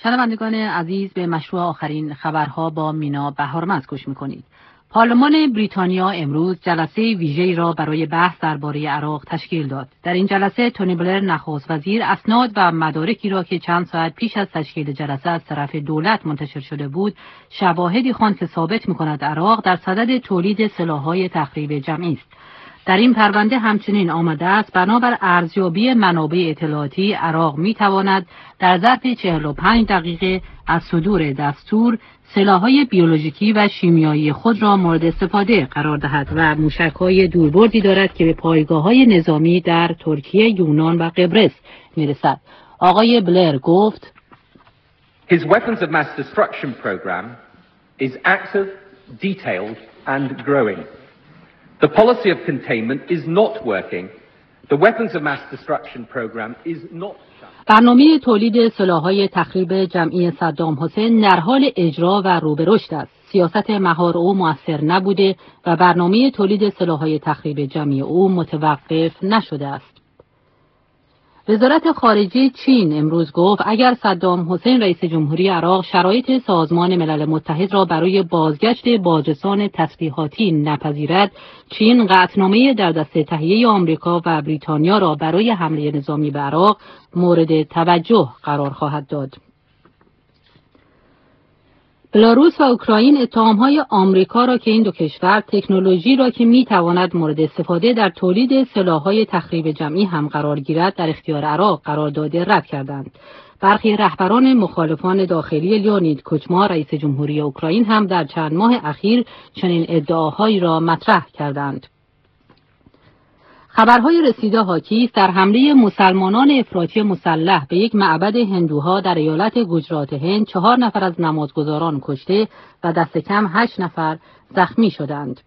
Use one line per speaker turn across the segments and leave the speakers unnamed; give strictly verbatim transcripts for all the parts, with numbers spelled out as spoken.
شنوندگان عزیز، به مشروع آخرین خبرها با مینا بهارمند گوش میکنید. پارلمان بریتانیا امروز جلسه ویژه‌ای را برای بحث درباره عراق تشکیل داد. در این جلسه تونی بلر نخست وزیر اسناد و مدارکی را که چند ساعت پیش از تشکیل جلسه از طرف دولت منتشر شده بود، شواهدی خواند که ثابت می‌کند عراق در صدد تولید سلاح‌های تخریب جمعی است. در این پرونده همچنین آمده است بنابر ارزیابی منابع اطلاعاتی عراق می‌تواند در ظرف چهل و پنج دقیقه از صدور دستور سلاح‌های بیولوژیکی و شیمیایی خود را مورد استفاده قرار دهد و موشک‌های دوربردی دارد که به پایگاه‌های نظامی در ترکیه، یونان و قبرس می‌رسد. آقای بلر گفت:
His weapons of mass destruction program is active, detailed and growing. The policy of containment is not working. The weapons of mass destruction program is not.
برنامه تولید سلاح‌های تخریب جمعی صدام حسین در حال اجرا و رو به رشد است. سیاست مهار او مؤثر نبوده و برنامه تولید سلاح‌های تخریب جمعی او متوقف نشده است. وزارت خارجه چین امروز گفت اگر صدام حسین رئیس جمهوری عراق شرایط سازمان ملل متحد را برای بازگشت بازرسان تسلیحاتی نپذیرد، چین قطعنامه در دست تهیه آمریکا و بریتانیا را برای حمله نظامی به عراق مورد توجه قرار خواهد داد. بلاروس و اوکراین اتهام‌های آمریکا را که این دو کشور تکنولوژی را که می‌تواند مورد استفاده در تولید سلاح‌های تخریب جمعی هم قرار گیرد در اختیار عراق قرار داده رد کردند. برخی رهبران مخالفان داخلی لیونید کوچما رئیس جمهوری اوکراین هم در چند ماه اخیر چنین ادعاهایی را مطرح کردند. خبرهای رسیده حاکی است در حمله مسلمانان افراطی مسلح به یک معبد هندوها در ایالت گوجرات هند چهار نفر از نمازگزاران کشته و دست کم هشت نفر زخمی شدند.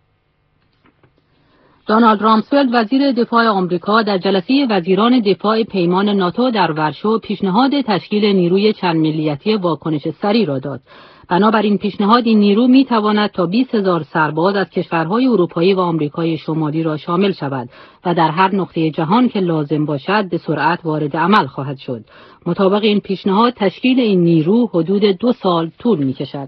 دونالد رامسفلد وزیر دفاع آمریکا در جلسه وزیران دفاع پیمان ناتو در ورشو پیشنهاد تشکیل نیروی چند ملیتی واکنش سریع را داد. بنابراین پیشنهاد این نیرو می تواند تا بیست هزار سرباز از کشورهای اروپایی و آمریکای شمالی را شامل شود و در هر نقطه جهان که لازم باشد به سرعت وارد عمل خواهد شد. مطابق این پیشنهاد تشکیل این نیرو حدود دو سال طول می کشد.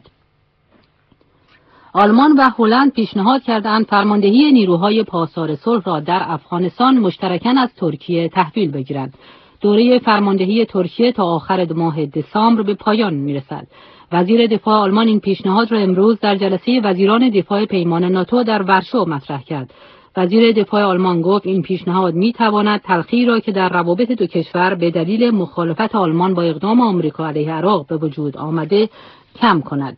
آلمان و هلند پیشنهاد کردند فرماندهی نیروهای پاسدار صلح را در افغانستان مشترکاً از ترکیه تحویل بگیرند. دوره فرماندهی ترکیه تا آخر ماه دسامبر به پایان می رسد. وزیر دفاع آلمان این پیشنهاد را امروز در جلسه وزیران دفاع پیمان ناتو در ورشو مطرح کرد. وزیر دفاع آلمان گفت این پیشنهاد می تواند تلخی را که در روابط دو کشور به دلیل مخالفت آلمان با اقدام آمریکا علیه عراق به وجود آمده کم کند.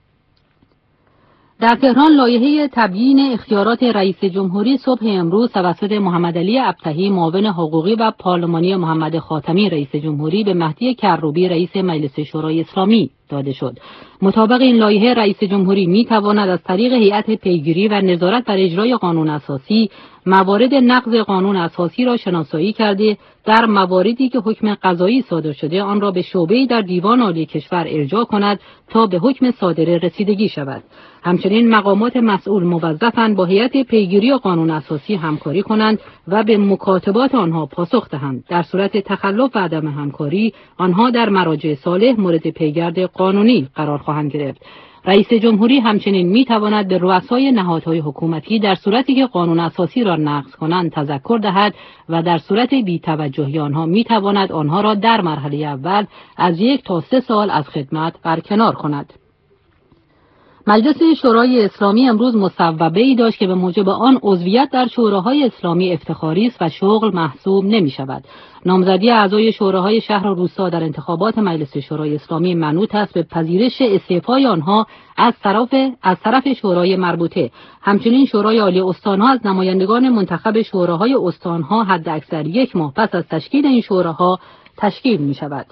در تهران لایحه تبیین اختیارات رئیس جمهوری صبح امروز توسط محمد علی ابطحی معاون حقوقی و پارلمانی محمد خاتمی رئیس جمهوری به مهدی کروبی رئیس مجلس شورای اسلامی داده شد. مطابق این لایحه رئیس جمهوری می تواند از طریق هیئت پیگیری و نظارت بر اجرای قانون اساسی موارد نقض قانون اساسی را شناسایی کرده در مواردی که حکم قضایی صادر شده آن را به شعبه‌ای در دیوان عالی کشور ارجاع کند تا به حکم صادره رسیدگی شود. همچنین مقامات مسئول موظفند با هیئت پیگیری و قانون اساسی همکاری کنند و به مکاتبات آنها پاسخ دهند. در صورت تخلف و عدم همکاری آنها در مراجع صالح مورد پیگرد قانونی قرار خواهند گرفت. رئیس جمهوری همچنین می تواند به رؤسای نهادهای حکومتی در صورتی که قانون اساسی را نقض کنند تذکر دهد و در صورت بی‌توجهی آنها می تواند آنها را در مرحله اول از یک تا سه سال از خدمت برکنار کند. مجلس شورای اسلامی امروز مصوبه‌ای داشت که به موجب آن عضویت در شوراهای اسلامی افتخاری است و شغل محسوب نمی شود. نامزدی اعضای شوراهای شهر و روستا در انتخابات مجلس شورای اسلامی منوط است به پذیرش استعفای آنها از طرف از طرف شورای مربوطه. همچنین شورای عالی استانها از نمایندگان منتخب شوراهای استانها حداکثر یک ماه پس از تشکیل این شوراها تشکیل می شود.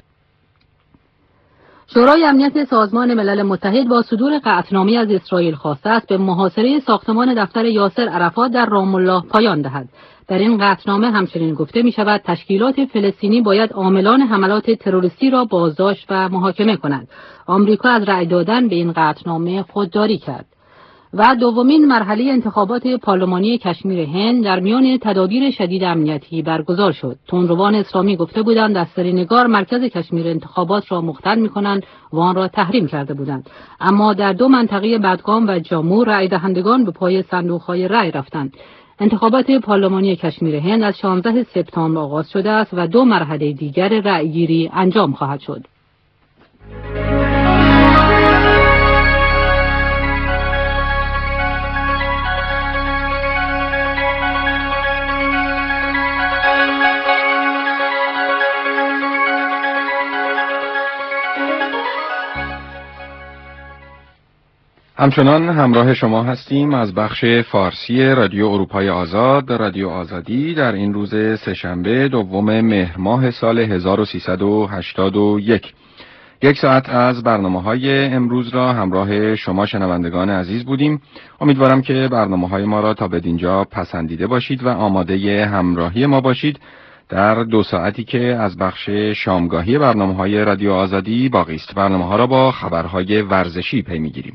شورای امنیت سازمان ملل متحد با صدور قطعنامه از اسرائیل خواسته است به محاصره ساختمان دفتر یاسر عرفات در رام الله پایان دهد. در این قطعنامه همچنین گفته می شود تشکیلات فلسطینی باید عاملان حملات تروریستی را بازداشت و محاکمه کنند. آمریکا از رأی دادن به این قطعنامه خودداری کرد. و دومین مرحله انتخابات پارلمانی کشمیر هند در میان تدابیر شدید امنیتی برگزار شد. تندروان اسلامی گفته بودند دسته‌نگار مرکز کشمیر انتخابات را مختل می‌کنند و آن را تحریم کرده بودند. اما در دو منطقه بدگام و جامو رأی دهندگان به پای صندوق‌های رأی رفتند. انتخابات پارلمانی کشمیر هند از شانزده سپتامبر آغاز شده است و دو مرحله دیگر رأیگیری انجام خواهد شد.
همچنان همراه شما هستیم از بخش فارسی رادیو اروپای آزاد، رادیو آزادی، در این روز سه‌شنبه دوم مهر ماه سال هزار و سیصد و هشتاد و یک. یک ساعت از برنامه‌های امروز را همراه شما شنوندگان عزیز بودیم. امیدوارم که برنامه‌های ما را تا بدینجا پسندیده باشید و آماده همراهی ما باشید در دو ساعتی که از بخش شامگاهی برنامه‌های رادیو آزادی باقی است. برنامه‌ها را با خبرهای ورزشی پی می‌گیریم.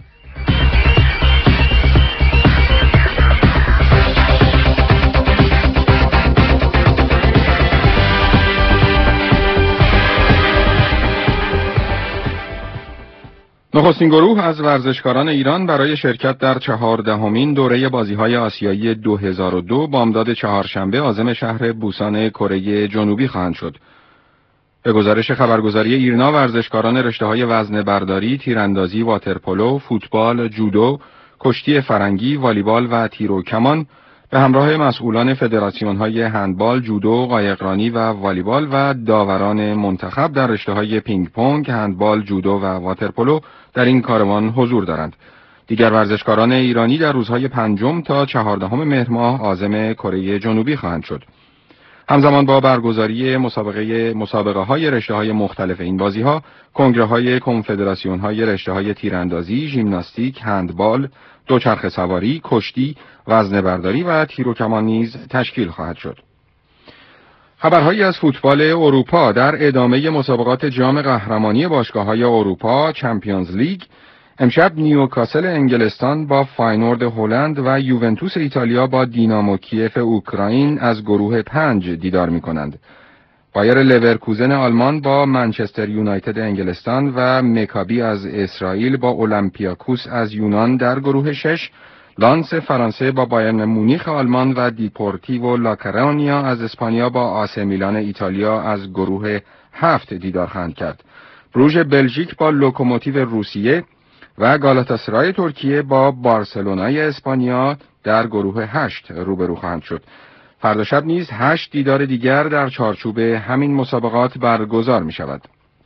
نخستین گروه از ورزشکاران ایران برای شرکت در چهاردهمین دوره بازی‌های آسیایی دو هزار و دو بامداد چهارشنبه عازم شهر بوسان کره جنوبی خواهند شد. به گزارش خبرگزاری ایرنا ورزشکاران رشته‌های وزنه برداری، تیراندازی، واترپولو، فوتبال، جودو، کشتی فرنگی، والیبال و تیر و کمان به همراه مسئولان فدراسیون‌های هندبال، جودو، قایقرانی و والیبال و داوران منتخب در رشته‌های پینگ پونگ، هندبال، جودو و واترپولو در این کاروان حضور دارند. دیگر ورزشکاران ایرانی در روزهای پنجم تا چهاردهم مهر ماه عازم کره جنوبی خواهند شد. همزمان با برگزاری مسابقه مسابقه‌های رشته‌های مختلف این بازی‌ها، کنگره‌های کنفدراسیون‌های رشته‌های تیراندازی، ژیمناستیک، هندبال، دوچرخه سواری، کشتی، وزنه برداری و تیر و کمان نیز تشکیل خواهد شد. خبرهایی از فوتبال اروپا در ادامه مسابقات جام قهرمانی باشگاه‌های اروپا چمپیونز لیگ، امشب نیوکاسل انگلستان با فاینورد هلند و یوونتوس ایتالیا با دینامو کیف اوکراین از گروه پنج دیدار می‌کنند. بایر لورکوزن آلمان با منچستر یونایتد انگلستان و مکابی از اسرائیل با اولمپیاکوس از یونان در گروه شش، لانس فرانسه با بایرن مونیخ آلمان و دیپورتیو لاکرونیا از اسپانیا با آسه میلان ایتالیا از گروه هفت دیدار خواهند کرد. بروژ بلژیک با لوکوموتیو روسیه و گالاتاسرای ترکیه با بارسلونای اسپانیا در گروه هشت روبرو خواهند شد. فردا شب نیز هشت دیدار دیگر در چارچوب همین مسابقات برگزار می شود.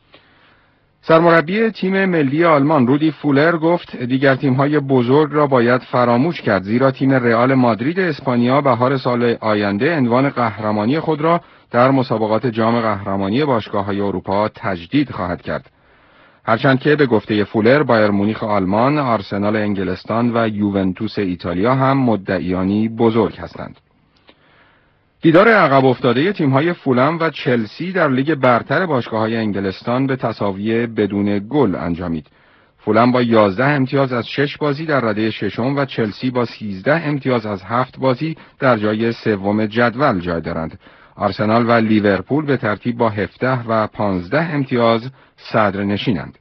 سرمربی تیم ملی آلمان رودی فولر گفت دیگر تیم‌های بزرگ را باید فراموش کرد، زیرا تیم رئال مادرید اسپانیا بهار سال آینده عنوان قهرمانی خود را در مسابقات جام قهرمانی باشگاه‌های اروپا تجدید خواهد کرد. هرچند که به گفته فولر بایر مونیخ آلمان، آرسنال انگلستان و یوونتوس ایتالیا هم مدعیانی بزرگ هستند. دیدار عقب افتاده تیم‌های فولام و چلسی در لیگ برتر باشگاه‌های انگلستان به تساوی بدون گل انجامید. فولام با یازده امتیاز از شش بازی در رده ششم و چلسی با سیزده امتیاز از هفت بازی در جای سوم جدول جای دارند. آرسنال و لیورپول به ترتیب با هفده و پانزده امتیاز صدر نشینند.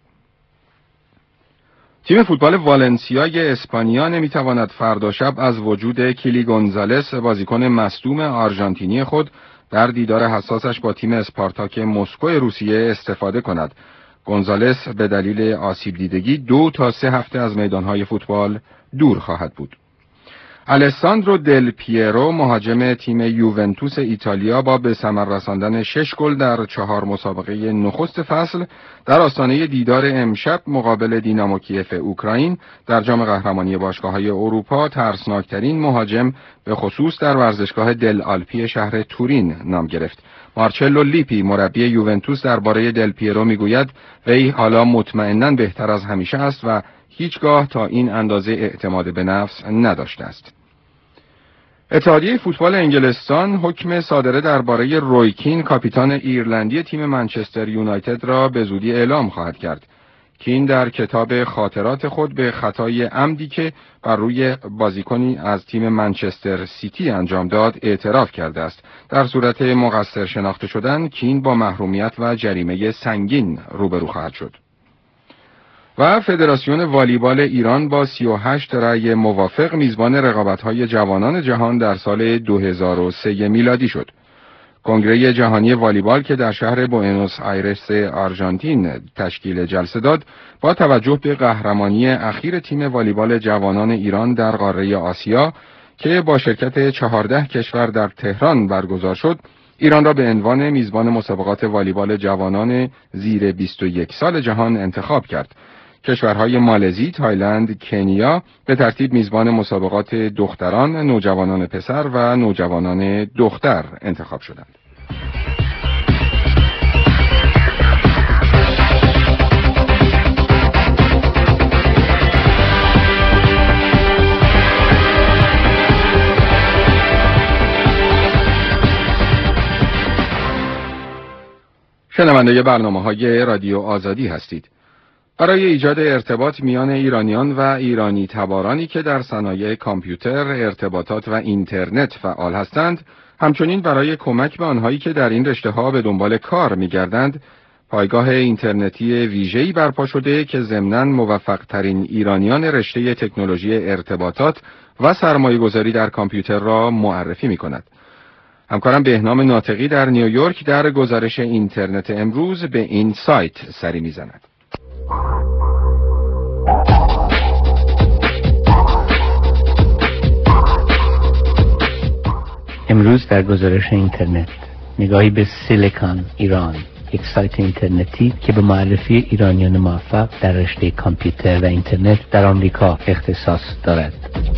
تیم فوتبال والنسیای اسپانیا نمیتواند فردا شب از وجود کیلی گونزالس بازیکن مصدوم آرژانتینی خود در دیدار حساسش با تیم اسپارتاک مسکو روسیه استفاده کند. گونزالس به دلیل آسیب دیدگی دو تا سه هفته از میدانهای فوتبال دور خواهد بود. الساندرو دل پیرو مهاجم تیم یوونتوس ایتالیا با به ثمر رساندن شش گل در چهار مسابقه نخست فصل در آستانه دیدار امشب مقابل دینامو کیف اوکراین در جام قهرمانی باشگاه‌های اروپا ترسناکترین مهاجم به خصوص در ورزشگاه دل آلپی شهر تورین نام گرفت. مارچلو لیپی مربی یوونتوس درباره دل پیرو میگوید وی حالا مطمئناً بهتر از همیشه است و هیچگاه تا این اندازه اعتماد به نفس نداشته است. اتحادیه فوتبال انگلستان حکم صادره درباره روی کین کاپیتان ایرلندی تیم منچستر یونایتد را به زودی اعلام خواهد کرد. کین در کتاب خاطرات خود به خطای عمدی که بر روی بازیکنی از تیم منچستر سیتی انجام داد اعتراف کرده است. در صورت مقصر شناخته شدن، کین با محرومیت و جریمه سنگین روبرو خواهد شد. و فدراسیون والیبال ایران با سی و هشت رأی موافق میزبان رقابت‌های جوانان جهان در سال دو هزار و سه میلادی شد. کنگره جهانی والیبال که در شهر بوئنوس آیرس آرژانتین تشکیل جلسه داد، با توجه به قهرمانی اخیر تیم والیبال جوانان ایران در قاره آسیا که با شرکت چهارده کشور در تهران برگزار شد، ایران را به عنوان میزبان مسابقات والیبال جوانان زیر بیست و یک سال جهان انتخاب کرد. کشورهای مالزی، تایلند، کنیا به ترتیب میزبان مسابقات دختران، نوجوانان پسر و نوجوانان دختر انتخاب شدند. شنونده برنامه‌های رادیو آزادی هستید. برای ایجاد ارتباط میان ایرانیان و ایرانی تبارانی که در صنایع کامپیوتر، ارتباطات و اینترنت فعال هستند، همچنین برای کمک به آنهایی که در این رشته‌ها به دنبال کار می‌گردند، پایگاه اینترنتی ویژه‌ای برپا شده که ضمناً موفق‌ترین ایرانیان رشته تکنولوژی ارتباطات و سرمایه‌گذاری در کامپیوتر را معرفی می‌کند. همکارم بهنام ناطقی در نیویورک در گزارش اینترنت امروز به این سایت سری می‌زند.
امروز در گزارش اینترنت نگاهی به سیلیکون ایران، یک سایت اینترنتی که به معرفی ایرانیان موفق در رشته کامپیوتر و اینترنت در آمریکا اختصاص دارد.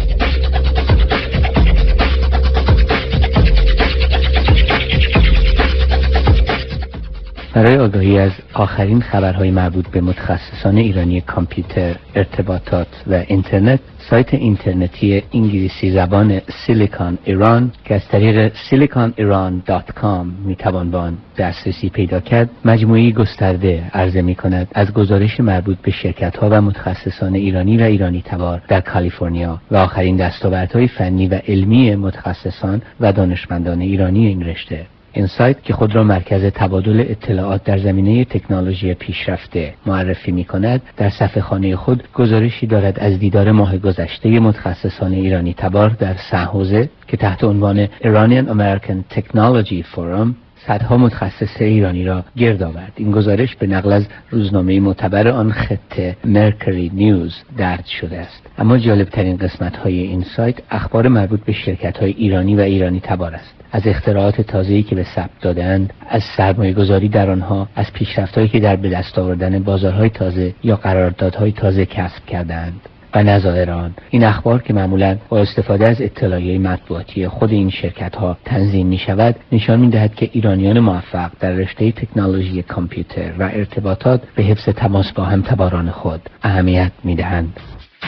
برای آگاهی از آخرین خبرهای مربوط به متخصصان ایرانی کامپیوتر، ارتباطات و اینترنت، سایت اینترنتی انگلیسی زبان سیلیکون ایران که از طریق سیلیکون ایران دات کام میتوان به آن دسترسی پیدا کرد، مجموعی گسترده عرضه می‌کند از گزارش مربوط به شرکت‌ها و متخصصان ایرانی و ایرانی تبار در کالیفرنیا و آخرین دستاوردهای فنی و علمی متخصصان و دانشمندان ایرانی این رشته. این سایت که خود را مرکز تبادل اطلاعات در زمینه تکنولوژی پیشرفته معرفی می کند، در صفحه خانه خود گزارشی دارد از دیدار ماه گذشته متخصصان ایرانی تبار در سن خوزه که تحت عنوان Iranian American Technology Forum صدها متخصص ایرانی را گرد آورد. این گزارش به نقل از روزنامه معتبر آن خطه مرکری نیوز درج شده است. اما جالبترین قسمت های این سایت اخبار مربوط به شرکت های ایرانی و ایرانی تبار است. از اختراعات تازه‌ای که به ثبت دادند، از سرمایه‌گذاری در آنها، از پیشرفت‌هایی که در به دست آوردن بازارهای تازه یا قراردادهای تازه کسب کردند و نظایر آن. این اخبار که معمولاً با استفاده از اطلاعیه مطبوعاتی خود این شرکت‌ها تنظیم می‌شود، نشان می‌دهد که ایرانیان موفق در رشته تکنولوژی کامپیوتر و ارتباطات به حفظ تماس با همتباران خود اهمیت می‌دهند.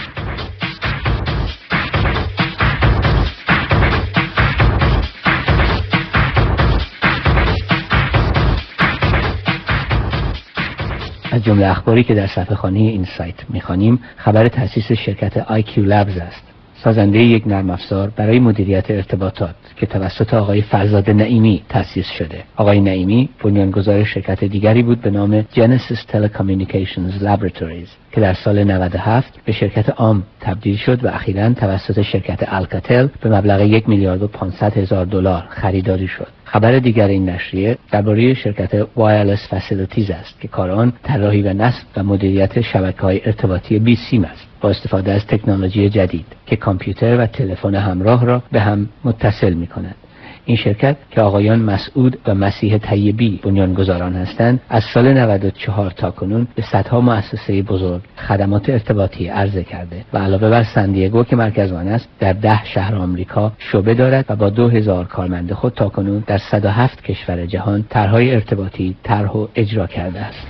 از جمله اخباری که در صفحه خانه این سایت می‌خوانیم، خبر تأسیس شرکت آی کیو لبز است، سازنده یک نرم افزار برای مدیریت ارتباطات که توسط آقای فرزاد نعیمی تأسیس شده. آقای نعیمی بنیانگذار شرکت دیگری بود به نام جنسیس تلکامیونیکیشنز لابراتوریز که در سال نود و هفت به شرکت آم تبدیل شد و اخیراً توسط شرکت الکاتل به مبلغ یک میلیارد و پانصد هزار دلار خریداری شد. خبر دیگر این نشریه درباره شرکت وایرلس فسیلیتیز است که کار آن طراحی و نصب و مدیریت شبکه‌های ارتباطی بی سیم است با استفاده از تکنولوژی جدید که کامپیوتر و تلفن همراه را به هم متصل می‌کند. این شرکت که آقایان مسعود و مسیح طیبی بنیانگذاران هستند، از سال نود و چهار تا کنون به صدها مؤسسه بزرگ خدمات ارتباطی عرضه کرده و علاوه بر سن دیگو که مرکز آن است، در ده شهر آمریکا شعبه دارد و با دو هزار کارمند خود تا کنون در صد و هفت کشور جهان طرح‌های ارتباطی طرح و اجرا کرده است.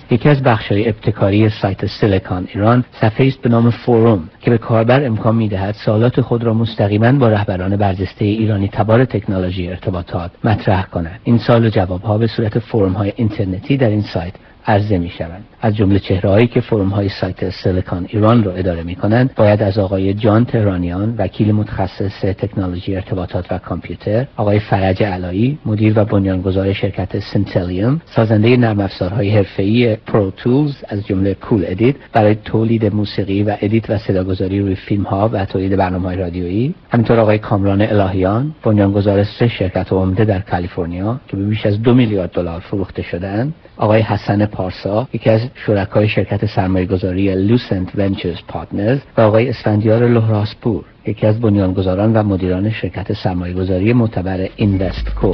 یکی از بخش‌های ابتکاری سایت سیلیکان ایران صفحه‌ای است به نام فوروم که به کاربر امکان می‌دهد سوالات خود را مستقیما با رهبران برجسته ایرانی تبار تکنولوژی ارتباطات مطرح کنند. این سوال و جواب‌ها به صورت فورم‌های اینترنتی در این سایت عرضه می‌شوند. از جمله چهره‌هایی که فورم‌های سایت سیلیکان ایران را اداره می‌کنند باید از آقای جان تهرانیان، وکیل متخصص تکنولوژی ارتباطات و کامپیوتر، آقای فرج علایی، مدیر و بنیانگذار شرکت سنتلیوم، سازنده نرم افزارهای حرفه‌ای پرو تولز از جمله کول ادیت برای تولید موسیقی و ادیت و صداگذاری روی فیلم‌ها و تولید برنامه‌های رادیویی، همینطور آقای کامران الهیان، بنیانگذار سه شرکت عمده در کالیفرنیا که به بیش از دو میلیارد دلار فروخته شدند، آقای حسن پارسا، یکی از شرکای شرکت سرمایه‌گذاری لوسنت ونچرز پارتنرز و آقای اسفندیار لهراسپور، یکی از بنیانگذاران و مدیران شرکت سرمایه‌گذاری معتبر اینوستکو.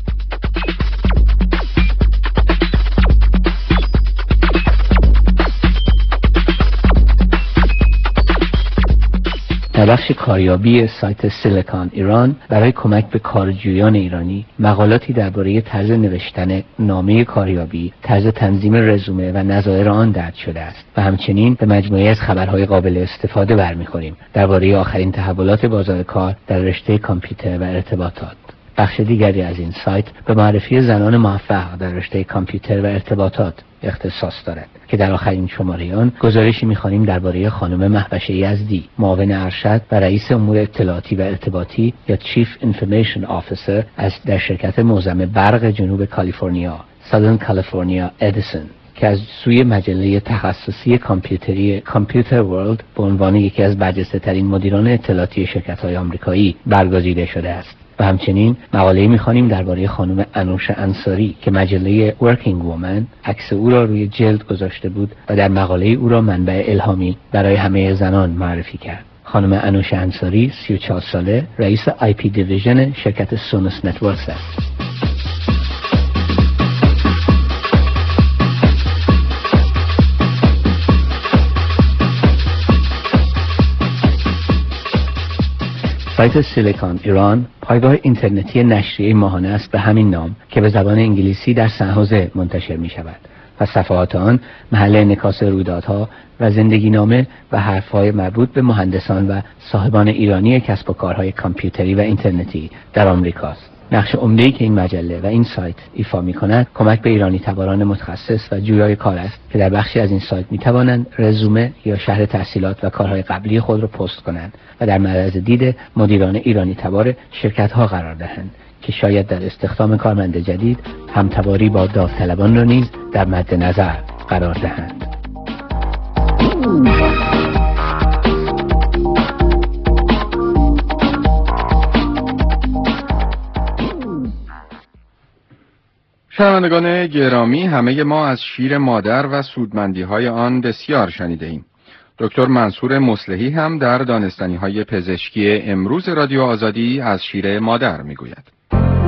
در بخش کاریابی سایت سیلیکان ایران برای کمک به کارجویان ایرانی مقالاتی درباره طرز نوشتن نامه کاریابی، طرز تنظیم رزومه و نظایر آن درج شده است و همچنین به مجموعه از خبرهای قابل استفاده برمیخوریم درباره آخرین تحولات بازار کار در رشته کامپیوتر و ارتباطات. بخش دیگری از این سایت به معرفی زنان موفق در رشته کامپیوتر و ارتباطات اختصاص دارد که در آخرین شماره آن گزارشی می‌خوانیم درباره خانم مهوش یزدی، معاون ارشد و رئیس امور اطلاعاتی و ارتباطی یا چیف انفورمیشن آفیسر از در شرکت معظم برق جنوب کالیفرنیا، سادرن کالیفرنیا ادیسون، که از سوی مجله تخصصی کامپیوتری کامپیوتر ورلد به عنوان یکی از برجسته‌ترین مدیران اطلاعاتی شرکت‌های آمریکایی برگزیده شده است. و همچنین مقاله‌ای می‌خوانیم درباره خانم انوش انصاری که مجله ورکینگ وومن عکس او را روی جلد گذاشته بود و در مقاله او را منبع الهامی برای همه زنان معرفی کرد. خانم انوش انصاری سی و چهار ساله، رئیس آی پی دیویژن شرکت سونوس نتورکس است. سایت سیلیکان ایران پایگاه اینترنتی نشریه ماهانه است به همین نام که به زبان انگلیسی در سن حوزه منتشر می شود و صفحات آن محل انعکاس رویدادها و زندگی نامه و حرفهای مربوط به مهندسان و صاحبان ایرانی کسب و کارهای کامپیوتری و اینترنتی در آمریکاست. نقش عمده‌ای که این مجله و این سایت ایفا می‌کند کمک به ایرانی تباران متخصص و جویای کار است که در بخشی از این سایت می‌توانند رزومه یا شرح تحصیلات و کارهای قبلی خود را پست کنند و در معرض دید مدیران ایرانی تبار شرکت‌ها قرار دهند که شاید در استخدام کارمند جدید همتباری با داوطلبان را نیز در مد نظر قرار دهند.
شنوندگان گرامی، همه ما از شیر مادر و سودمندی‌های آن بسیار شنیده ایم. دکتر منصور مصلحی هم در دانستنی‌های پزشکی امروز رادیو آزادی از شیر مادر می‌گوید.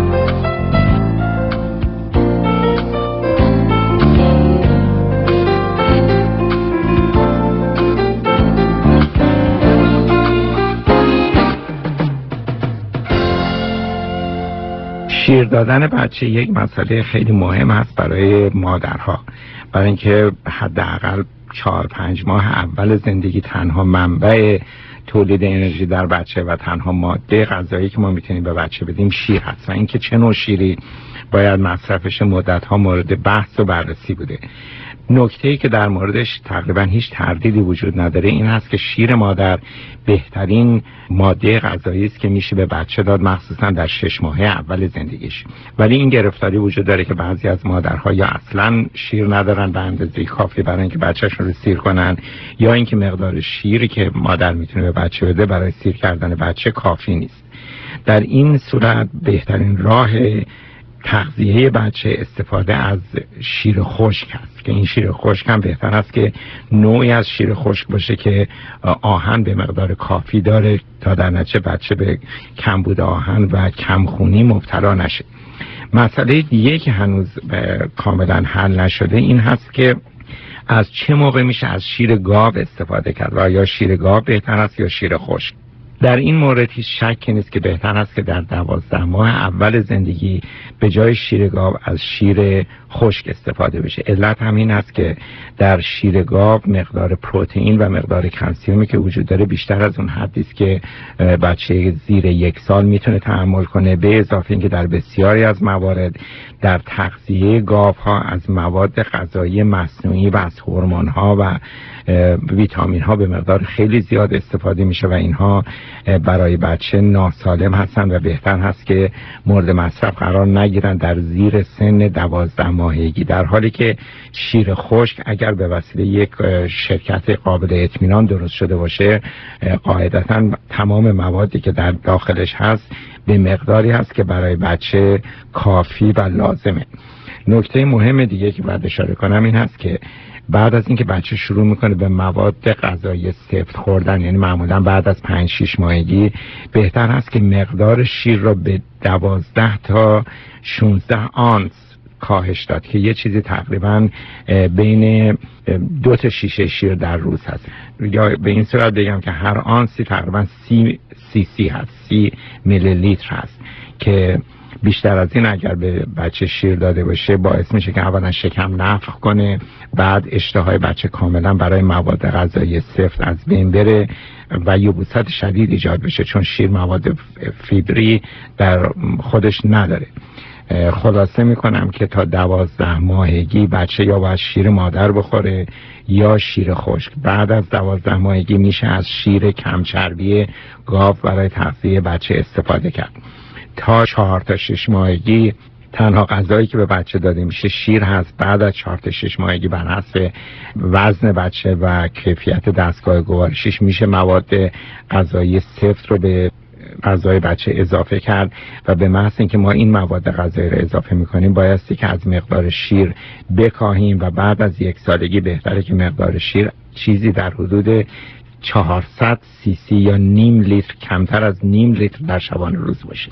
شیر دادن بچه یک مسئله خیلی مهم است برای مادرها، برای اینکه حداقل چهار پنج ماه اول زندگی تنها منبع تولید انرژی در بچه و تنها ماده غذایی که ما میتونیم به بچه بدیم شیر هست و اینکه چه نوع شیری باید مصرفش مدت‌ها مورد بحث و بررسی بوده. نکته‌ای که در موردش تقریبا هیچ تردیدی وجود نداره این هست که شیر مادر بهترین ماده غذایی است که میشه به بچه داد، مخصوصا در شش ماهه اول زندگیش. ولی این گرفتاری وجود داره که بعضی از مادرها یا اصلا شیر ندارن به اندازه کافی برای اینکه بچه‌شون رو سیر کنن، یا اینکه مقدار شیری که مادر میتونه به بچه بده برای سیر کردن بچه کافی نیست. در این صورت بهترین راه تغذیه بچه استفاده از شیر خشک است که این شیر خشک هم بهتر است که نوعی از شیر خشک باشه که آهن به مقدار کافی داره تا در نتیجه بچه به کمبود آهن و کمخونی مبتلا نشه. مسئله دیگه که هنوز کاملا حل نشده این هست که از چه موقع میشه از شیر گاو استفاده کرد و یا شیر گاو بهتر است یا شیر خشک. در این مورد هیچ شکی نیست که بهتر است که در دوازده ماه اول زندگی به جای شیر گاو از شیر خشک استفاده بشه. علت همین است که در شیر گاو مقدار پروتئین و مقدار کلسیومی که وجود داره بیشتر از اون حدی است که بچه زیر یک سال میتونه تحمل کنه، به اضافه اینکه در بسیاری از موارد در تغذیه گاوها از مواد غذایی مصنوعی و از هورمون‌ها و ویتامین‌ها به مقدار خیلی زیاد استفاده میشه و اینها برای بچه ناسالم هستن و بهتر هست که مورد مصرف قرار نگیرن در زیر سن دوازده ماهگی، در حالی که شیر خشک اگر به وسیله یک شرکت قابل اطمینان درست شده باشه قاعدتاً تمام موادی که در داخلش هست به مقداری هست که برای بچه کافی و لازمه. نکته مهم دیگه که باید اشاره کنم این هست که بعد از اینکه بچه شروع میکنه به مواد غذایی سفت خوردن، یعنی معمولا بعد از پنج شش ماهگی، بهتر هست که مقدار شیر را به دوازده تا شانزده آنس کاهش داد که یه چیزی تقریبا بین دو تا شیشه شیر در روز هست، یا به این صورت بگم که هر آنسی تقریبا سی سی سی هست، سی میلی لیتر هست که بیشتر از این اگر به بچه شیر داده باشه باعث میشه که اولا شکم نفخ کنه، بعد اشتهای بچه کاملا برای مواد غذایی سفت از بین بره و یبوست شدید ایجاد بشه، چون شیر مواد فیبری در خودش نداره. خلاصه میکنم که تا دوازده ماهگی بچه یا باید شیر مادر بخوره یا شیر خشک. بعد از دوازده ماهگی میشه از شیر کم چربی گاو برای تغذیه بچه استفاده کرد. تا چهار تا شش ماهگی تنها غذایی که به بچه داده میشه شیر هست. بعد از چهار تا شش ماهگی بر حسب وزن بچه و کیفیت دستگاه گوارشیش میشه مواد غذایی سفت رو به غذای بچه اضافه کرد و به محض اینکه ما این مواد غذایی رو اضافه میکنیم بایستی که از مقدار شیر بکاهیم و بعد از یک سالگی بهتره که مقدار شیر چیزی در حدود چهارصد سی سی یا نیم لیتر، کمتر از نیم لیتر در شبانه روز باشه.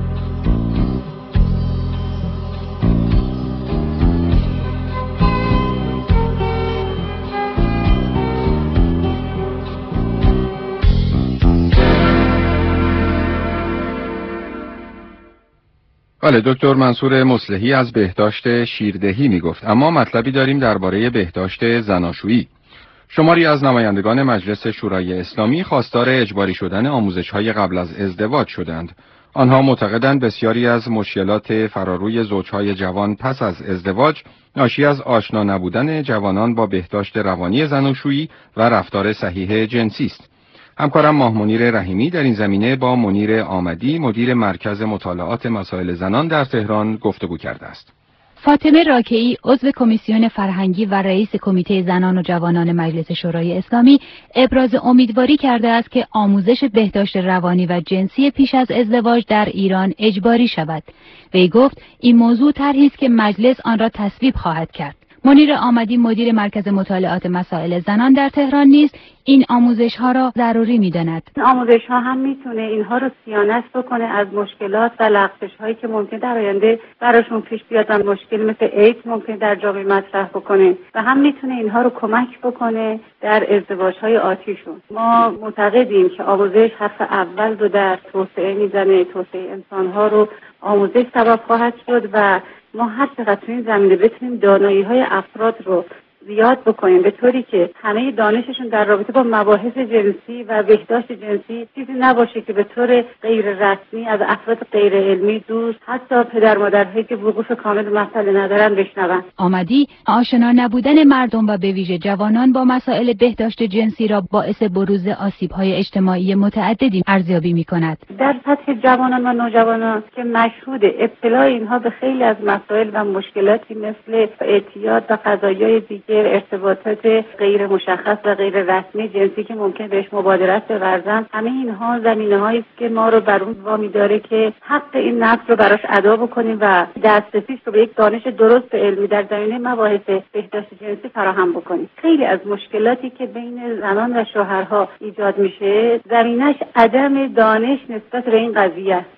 بله، دکتر منصور مصلحی از بهداشت شیردهی میگفت. اما مطلبی داریم درباره بهداشت زناشویی. شماری از نمایندگان مجلس شورای اسلامی خواستار اجباری شدن آموزش‌های قبل از ازدواج شدند. آنها معتقدند بسیاری از مشکلات فراروی زوجهای جوان پس از ازدواج ناشی از آشنا نبودن جوانان با بهداشت روانی زناشویی و رفتار صحیح جنسی است. همکارم ماه منیر رحیمی در این زمینه با منیر آمدی، مدیر مرکز مطالعات مسائل زنان در تهران گفتگو کرده است.
فاطمه راکعی، عضو کمیسیون فرهنگی و رئیس کمیته زنان و جوانان مجلس شورای اسلامی، ابراز امیدواری کرده است که آموزش بهداشت روانی و جنسی پیش از ازدواج در ایران اجباری شود. وی گفت این موضوع طرحی است که مجلس آن را تصویب خواهد کرد. منیر آمدی، مدیر مرکز مطالعات مسائل زنان در تهران، نیز این آموزش ها را ضروری می‌داند.
این آموزش ها هم میتونه اینها رو صیانت بکنه از مشکلات و لغزش هایی که ممکن در آینده براشون پیش بیاد و مشکل مثل ایدز ممکن در جامعه مطرح بکنه و هم میتونه اینها رو کمک بکنه در ازدواج های آتیشون. ما معتقدیم که آموزش حرف اول رو در توسعه میزنه، توسعه انسان ها رو آموزش سبب خواهد شد و ما هر چقدر تو این زمینه بتونیم دانایی های افراد رو زیاد بکنیم به طوری که همه دانششون در رابطه با مباحث جنسی و بهداشت جنسی چیزی نباشه که به طور غیر رسمی از افراد غیر علمی، دوست، حتی پدر مادرهایی که وقوف کامل مسئله ندارن بشنون.
آمدی آشنا نبودن مردم و به ویژه جوانان با مسائل بهداشت جنسی را باعث بروز آسیب‌های اجتماعی متعددی ارزیابی می‌کند.
در سطح جوانان و نوجوانان که مشهود ابتلا اینها به خیلی از مسائل و مشکلاتی مثل اعتیاد و قضایای دیگه، ارتباطات غیر مشخص و غیر رسمی جنسی که ممکن بهش مبادرت بورزن، همه اینها زمینه‌هایی است که ما رو بر اون وامی داره که حق این نفس رو براش ادا بکنیم و دسترسیش رو به یک دانش درست علمی در زمینه مباحث بهداشت جنسی فراهم بکنیم. خیلی از مشکلاتی که بین زنان و شوهرها ایجاد میشه زمینش عدم دانش نسبت به این قضیه است.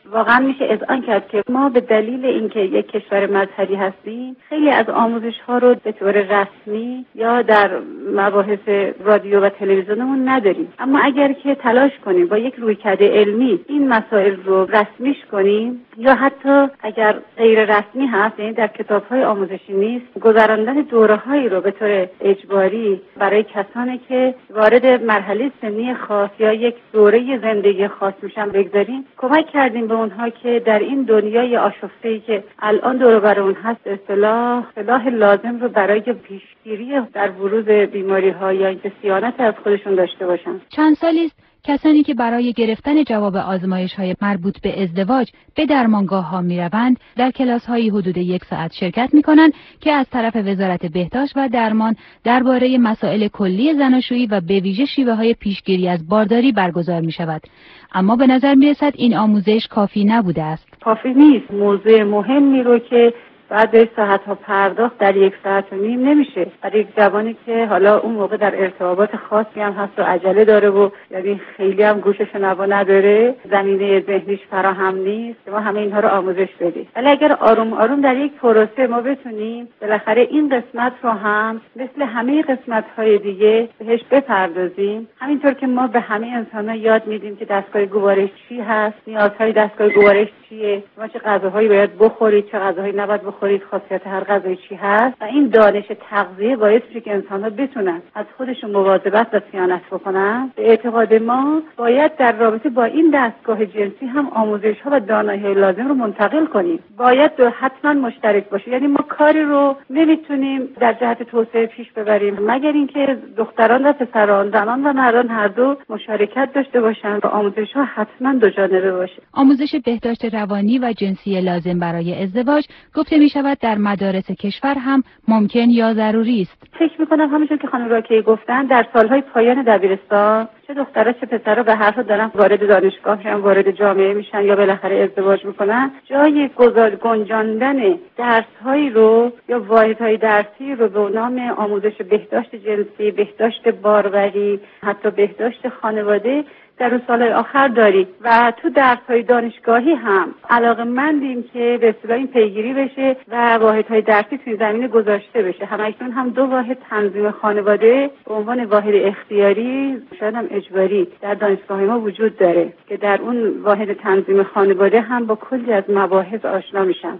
واقعا میشه اذعان کرد که ما به دلیل اینکه یک کشور مذهبی هستیم خیلی از آموزش ها رو به طور رسمی یا در مباحث رادیو و تلویزیونمون نداریم. اما اگر که تلاش کنیم با یک رویکرد علمی این مسائل رو رسمیش کنیم یا حتی اگر غیر رسمی هست، یعنی در کتاب‌های آموزشی نیست، گذراندن دوره‌هایی رو به طور اجباری برای کسانی که وارد مرحله سنی خاص یا یک دوره زندگی خاص میشن بگذاریم، کمک کردیم به اونها که در این دنیای آشفته‌ای که الان دور و بر اون هست اصطلاح اصطلاح لازم رو برای پیشگیری در بروز بیماری‌ها یا اینکه صیانت از خودشون داشته باشن.
چند سالی است کسانی که برای گرفتن جواب آزمایش‌های مربوط به ازدواج به درمانگاه‌ها می‌روند در کلاس‌های حدود یک ساعت شرکت می‌کنند که از طرف وزارت بهداشت و درمان درباره مسائل کلی زناشویی و به ویژه شیوه‌های پیشگیری از بارداری برگزار می‌شود. اما به نظر می‌رسد این آموزش کافی نبوده است.
کافی نیست. موضوع مهمی رو که بعد به ساعت‌ها پرداخت در یک ساعت و نیم نمیشه. برای یک جوانی که حالا اون موقع در ارتباطات خاصی هم هست و عجله داره و یعنی خیلی هم گوشش نوا نداره، زمینه ذهنیش فراهم نیست، ما همه اینها رو آموزش بدیم. ولی اگر آروم آروم در یک پروسه ما بتونیم بالاخره این قسمت رو هم مثل همه قسمت‌های دیگه بهش بپردازیم، همینطور که ما به همه انسان‌ها یاد میدیم که دستگاه گوارش چی هست، نیازهای دستگاه گوارش چیه، ما چه غذاهایی باید بخورید، چه غذاهایی نباید بخورید، خاصیت هر غذای چی هست، و این دانش تغذیه باعث میشه که انسان‌ها بتونن از خودشون مواظبت و صیانت بکنن. به اعتقاد ما باید در رابطه با این دستگاه جنسی هم آموزش‌ها و دانایی‌های لازم رو منتقل کنیم. باید دو حتما مشترک باشه. یعنی ما کاری رو نمیتونیم در جهت توسعه پیش ببریم مگر اینکه دختران و پسران، زنان و مردان هر دو مشارکت داشته باشن و آموزش‌ها حتما دو جانبه باشه.
آموزش بهداشت روانی و جنسی لازم برای ازدواج گفته می شود در مدارس کشور هم ممکن یا ضروری است.
فکر می کنم همونجور که خانم راکی گفتن در سالهای پایان دبیرستان چه دخترها چه پسرها به هر حال دارن وارد دانشگاه میشن، وارد جامعه میشن یا بالاخره ازدواج میکنن، جای گذار گنجاندن درس‌هایی رو یا واحدهای درسی رو به نام آموزش بهداشت جنسی، بهداشت باروری، حتی بهداشت خانواده در اون سالهای آخر داریم و تو درس‌های دانشگاهی هم علاقه‌مندیم که به اصطلاح این پیگیری بشه و واحدهای درسی توی زمینه گذاشته بشه. همکنون هم دو واحد تنظیم خانواده به عنوان واحد اختیاری شاید هم اجباری در دانشگاه ما وجود داره که در اون واحد تنظیم خانواده هم با کلی از مباحث آشنا میشن.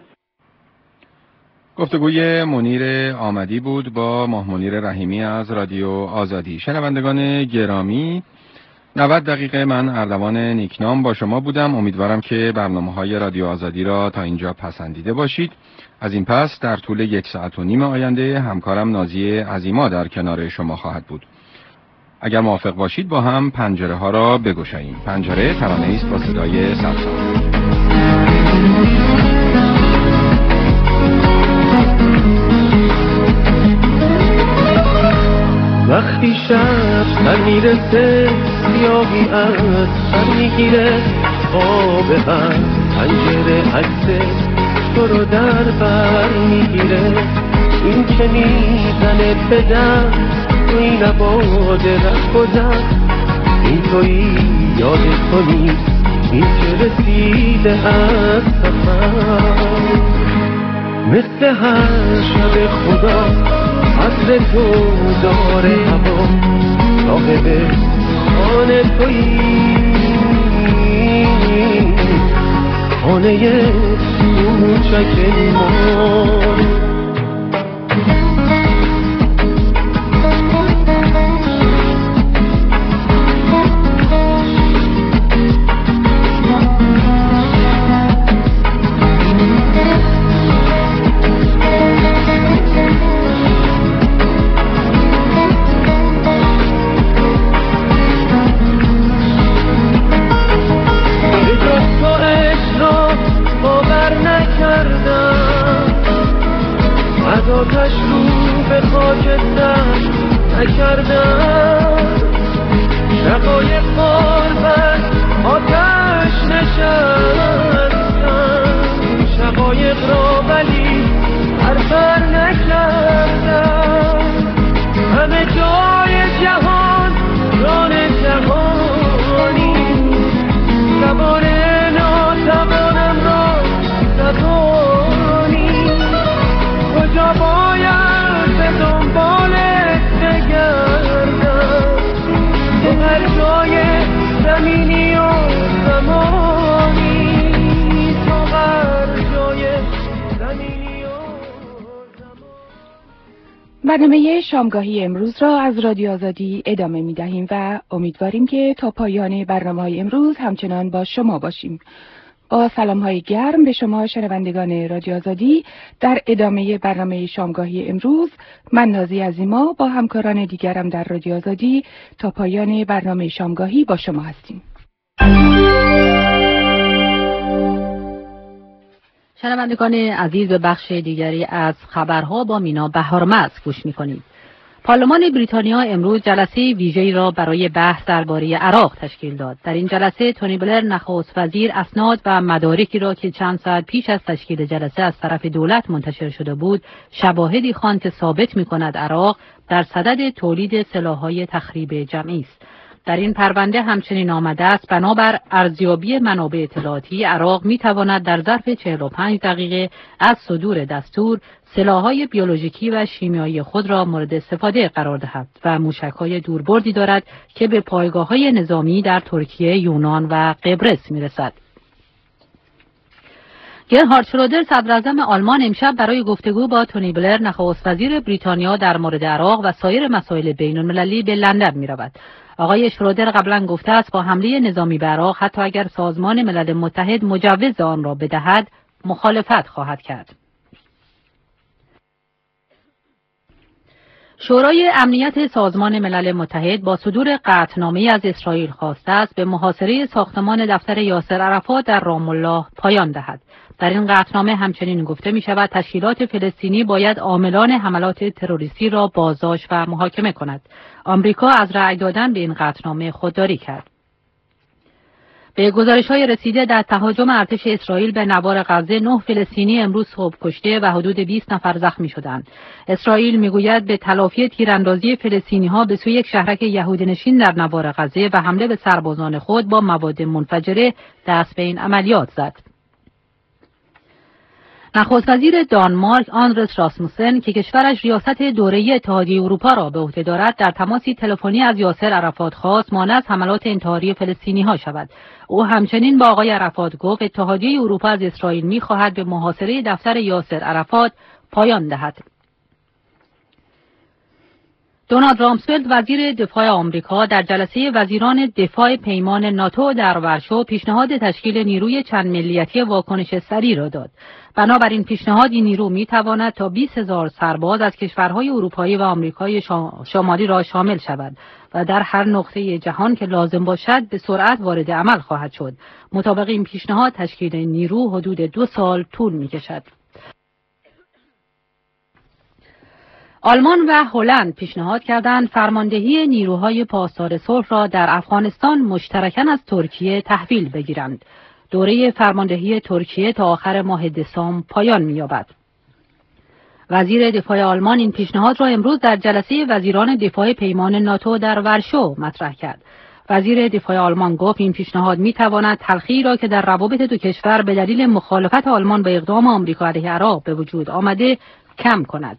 گفتگوی منیر آمدی بود با ماه منیر رحیمی از رادیو آزادی. شنوندگان گرامی، نود دقیقه من اردوان نیکنام با شما بودم. امیدوارم که برنامه‌های رادیو آزادی را تا اینجا پسندیده باشید. از این پس در طول یک ساعت و نیم آینده همکارم نازی عظیما در کنار شما خواهد بود. اگر موافق باشید با هم پنجره ها را بگشاییم. پنجره ترانه‌ای است با صدای سبزان.
وقتی شب سر میرسه سیاهی از سر میگیره، آب از پنجره عکس تو رو در بر میگیره، این که میزنه به در توی نباد رفت و در، این توی یاد تو نیست این که رسیده از سفر، مثل هر شب خدا عطر تو داره هوا، صاحب خانه تویی، خانه کوچک ما. آتش رو به خاکستر نکردم، شقایق قربت آتش نشستم، شقایق را ولی بربر نکردم، همه جای جهان ران جهانی، سوار ناتوان
برنامه شامگاهی امروز را از رادیو آزادی ادامه می دهیم و امیدواریم که تا پایان برنامه‌های امروز همچنان با شما باشیم. با سلام‌های گرم به شما شنوندگان رادیو آزادی، در ادامه برنامه شامگاهی امروز من نازی عظیما با همکاران دیگرم در رادیو آزادی تا پایان برنامه شامگاهی با شما هستیم.
شنوندگان عزیز، به بخش دیگری از خبرها با مینا بهارمرز گوش می‌کنید. پارلمان بریتانیا امروز جلسه ویژه‌ای را برای بحث درباره عراق تشکیل داد. در این جلسه تونی بلر نخست وزیر اسناد و مدارکی را که چند ساعت پیش از تشکیل جلسه از طرف دولت منتشر شده بود، شواهدی خواند که ثابت می‌کند عراق در صدد تولید سلاح‌های تخریب جمعی است. در این پرونده همچنین آمده است بنابر ارزیابی منابع اطلاعاتی عراق می‌تواند در ظرف چهل و پنج دقیقه از صدور دستور سلاح‌های بیولوژیکی و شیمیایی خود را مورد استفاده قرار دهد و موشک‌های دوربردی دارد که به پایگاه‌های نظامی در ترکیه، یونان و قبرس می‌رسد. گرهارد شرودر صدراعظم آلمان امشب برای گفتگو با تونی بلر نخست وزیر بریتانیا در مورد عراق و سایر مسائل بین‌المللی به لندن می‌رود. آقای شرودر قبلا گفته است با حمله نظامی به عراق حتی اگر سازمان ملل متحد مجوز آن را بدهد مخالفت خواهد کرد. شورای امنیت سازمان ملل متحد با صدور قطعنامه‌ای از اسرائیل خواسته است به محاصره ساختمان دفتر یاسر عرفات در رام الله پایان دهد. در این قطعنامه همچنین گفته می شود تشکیلات فلسطینی باید عاملان حملات تروریستی را بازداشت و محاکمه کند. آمریکا از رأی دادن به این قطعنامه خودداری کرد. به گزارش‌های رسیده در تهاجم ارتش اسرائیل به نوار غزه نه فلسطینی امروز صبح کشته و حدود بیست نفر زخمی شدند. اسرائیل میگوید به تلافی تیراندازی فلسطینی‌ها به سوی یک شهرک یهودی‌نشین در نوار غزه و حمله به سربازان خود با مواد منفجره دست به این عملیات زد. نخست وزیر دانمارک آندرس راسموسن که کشورش ریاست دوره اتحادیه اروپا را به عهده دارد در تماسی تلفنی از یاسر عرفات خواست مانع از حملات انتحاری فلسطینی‌ها شود. او همچنین با آقای عرفات گفت اتحادیه اروپا از اسرائیل می‌خواهد به محاصره دفتر یاسر عرفات پایان دهد. دونالد رامسفلد وزیر دفاع آمریکا در جلسه وزیران دفاع پیمان ناتو در ورشو پیشنهاد تشکیل نیروی چند ملیتی واکنش سریع را داد. بنابراین پیشنهاد این نیرو می‌تواند تا بیست هزار سرباز از کشورهای اروپایی و آمریکای شمالی را شامل شود و در هر نقطه جهان که لازم باشد به سرعت وارد عمل خواهد شد. مطابق این پیشنهاد تشکیل نیرو حدود دو سال طول می‌کشد. آلمان و هلند پیشنهاد کردند فرماندهی نیروهای پاسدار صلح را در افغانستان مشترکاً از ترکیه تحویل بگیرند. دوره فرماندهی ترکیه تا آخر ماه دسامبر پایان می‌یابد. وزیر دفاع آلمان این پیشنهاد را امروز در جلسه وزیران دفاع پیمان ناتو در ورشو مطرح کرد. وزیر دفاع آلمان گفت این پیشنهاد می‌تواند تلخی را که در روابط دو کشور به دلیل مخالفت آلمان به اقدام آمریکا علیه عراق به وجود آمده کم کند.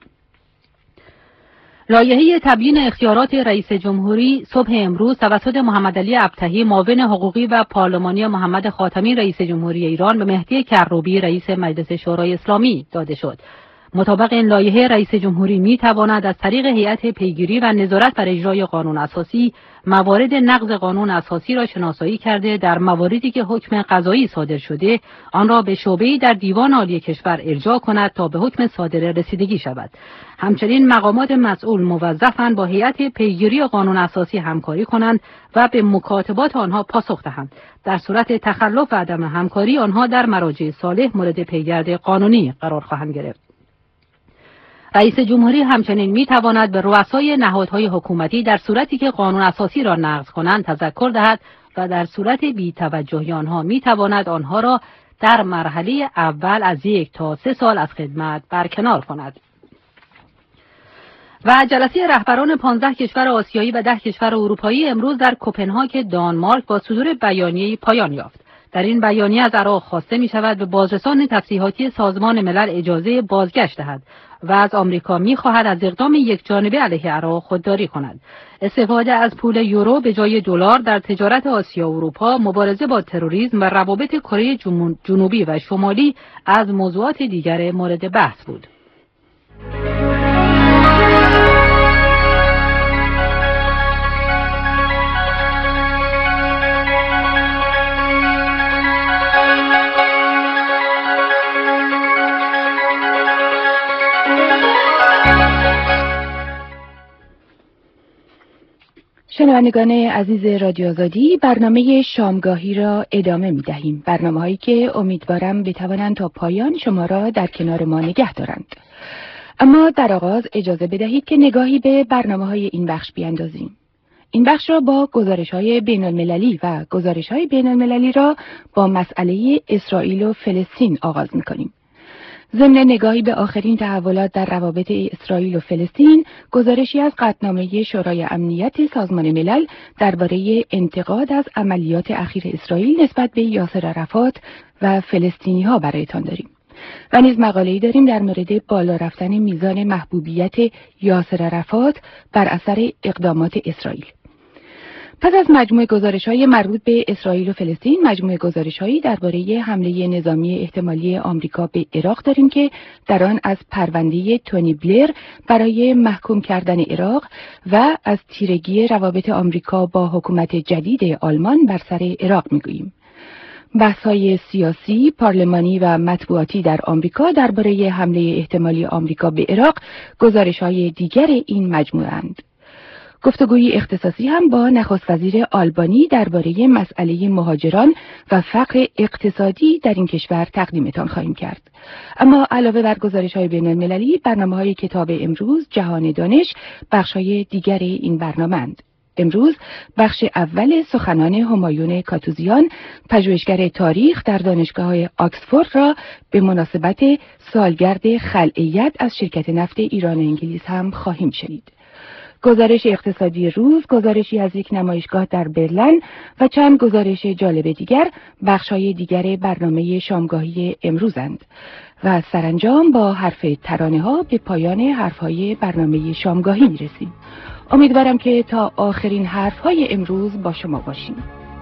لایحه تبیین اختیارات رئیس جمهوری صبح امروز توسط محمدعلی ابطحی معاون حقوقی و پارلمانی محمد خاتمی رئیس جمهوری ایران به مهدی کروبی رئیس مجلس شورای اسلامی داده شد. مطابق این لایحه رئیس جمهوری می تواند از طریق هیئت پیگیری و نظارت بر اجرای قانون اساسی موارد نقض قانون اساسی را شناسایی کرده در مواردی که حکم قضایی صادر شده آن را به شعبه‌ای در دیوان عالی کشور ارجاع کند تا به حکم صادره رسیدگی شود. همچنین مقامات مسئول موظفند با هیئت پیگیری قانون اساسی همکاری کنند و به مکاتبات آنها پاسخ دهند. در صورت تخلف و عدم همکاری آنها در مراجع صالح مورد پیگرد قانونی قرار خواهند گرفت. رئیس جمهوری همچنین می تواند به رؤسای نهادهای حکومتی در صورتی که قانون اساسی را نقض کنند تذکر دهد و در صورت بی‌توجهی آنها می تواند آنها را در مرحله اول از یک تا سه سال از خدمت برکنار کند. و جلسه رهبران پانزده کشور آسیایی و ده کشور اروپایی امروز در کوپنهاگ دانمارک با صدور بیانیه‌ای پایان یافت. در این بیانیه از عراق خواسته می شود به بازرسان تسلیحاتی سازمان ملل اجازه بازگشت دهد و از آمریکا می خواهد از اقدام یکجانبه علیه عراق خودداری کند. استفاده از پول یورو به جای دلار در تجارت آسیا و اروپا، مبارزه با تروریسم و روابط کره جنوبی و شمالی از موضوعات دیگر مورد بحث بود.
شنوندگان عزیز رادیو آزادی، برنامه شامگاهی را ادامه می دهیم. برنامه هایی که امیدوارم بتوانند تا پایان شما را در کنار ما نگه دارند. اما در آغاز اجازه بدهید که نگاهی به برنامه های این بخش بیاندازیم. این بخش را با گزارش های بین المللی و گزارش های بین المللی را با مسئله اسرائیل و فلسطین آغاز می کنیم. ضمن نگاهی به آخرین تحولات در روابط اسرائیل و فلسطین، گزارشی از قطعنامه شورای امنیت سازمان ملل درباره انتقاد از عملیات اخیر اسرائیل نسبت به یاسر عرفات و فلسطینی ها برایتان داریم. و نیز مقاله‌ای داریم در مورد بالا رفتن میزان محبوبیت یاسر عرفات بر اثر اقدامات اسرائیل. پس از مجموعه گزارش‌های مربوط به اسرائیل و فلسطین، مجموعه گزارش‌هایی درباره حمله نظامی احتمالی آمریکا به عراق داریم که در آن از پرونده تونی بلر برای محکوم کردن عراق و از تیرگی روابط آمریکا با حکومت جدید آلمان بر سر عراق می‌گوییم. بحث‌های سیاسی، پارلمانی و مطبوعاتی در آمریکا درباره حمله احتمالی آمریکا به عراق گزارش‌های دیگر این مجموعه اند. گفتگوی اختصاصی هم با نخست وزیر آلبانی درباره مسئله مهاجران و فقر اقتصادی در این کشور تقدیمتان خواهیم کرد. اما علاوه بر گزارش‌های بین‌المللی، برنامه‌های کتاب امروز، جهان دانش، بخش‌های دیگر این برنامه‌اند. امروز بخش اول سخنان همایون کاتوزیان، پژوهشگر تاریخ در دانشگاه آکسفورد را به مناسبت سالگرد خلعیت از شرکت نفت ایران و انگلیس هم خواهیم شنید. گزارش اقتصادی روز، گزارشی از یک نمایشگاه در برلین و چند گزارش جالب دیگر بخش‌های دیگر برنامه شامگاهی امروزند. و سرانجام با حرف ترانه‌ها به پایان حرف‌های برنامه شامگاهی می‌رسیم. امیدوارم که تا آخرین حرف‌های امروز با شما باشیم.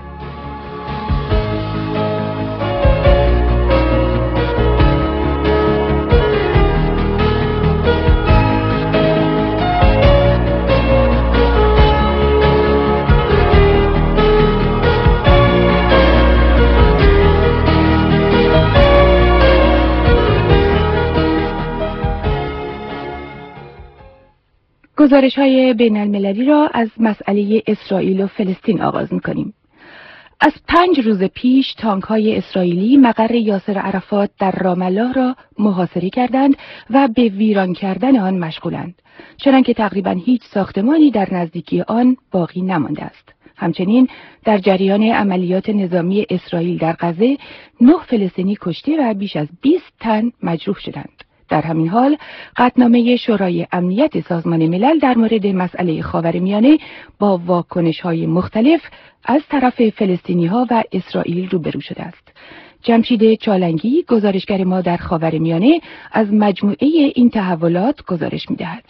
گزارش‌های بین المللی را از مسئله اسرائیل و فلسطین آغاز می‌کنیم. از پنج روز پیش تانک‌های اسرائیلی مقر یاسر عرفات در رام الله را محاصره کردند و به ویران کردن آن مشغولند، چنانکه تقریباً هیچ ساختمانی در نزدیکی آن باقی نمانده است. همچنین در جریان عملیات نظامی اسرائیل در غزه، نه فلسطینی کشته و بیش از بیست تن مجروح شدند. در همین حال، قطعنامه شورای امنیت سازمان ملل در مورد مسئله خاورمیانه با واکنش‌های مختلف از طرف فلسطینی‌ها و اسرائیل روبرو شده است. جمشید چالنگی، گزارشگر ما در خاورمیانه، از مجموعه این تحولات گزارش می‌دهد.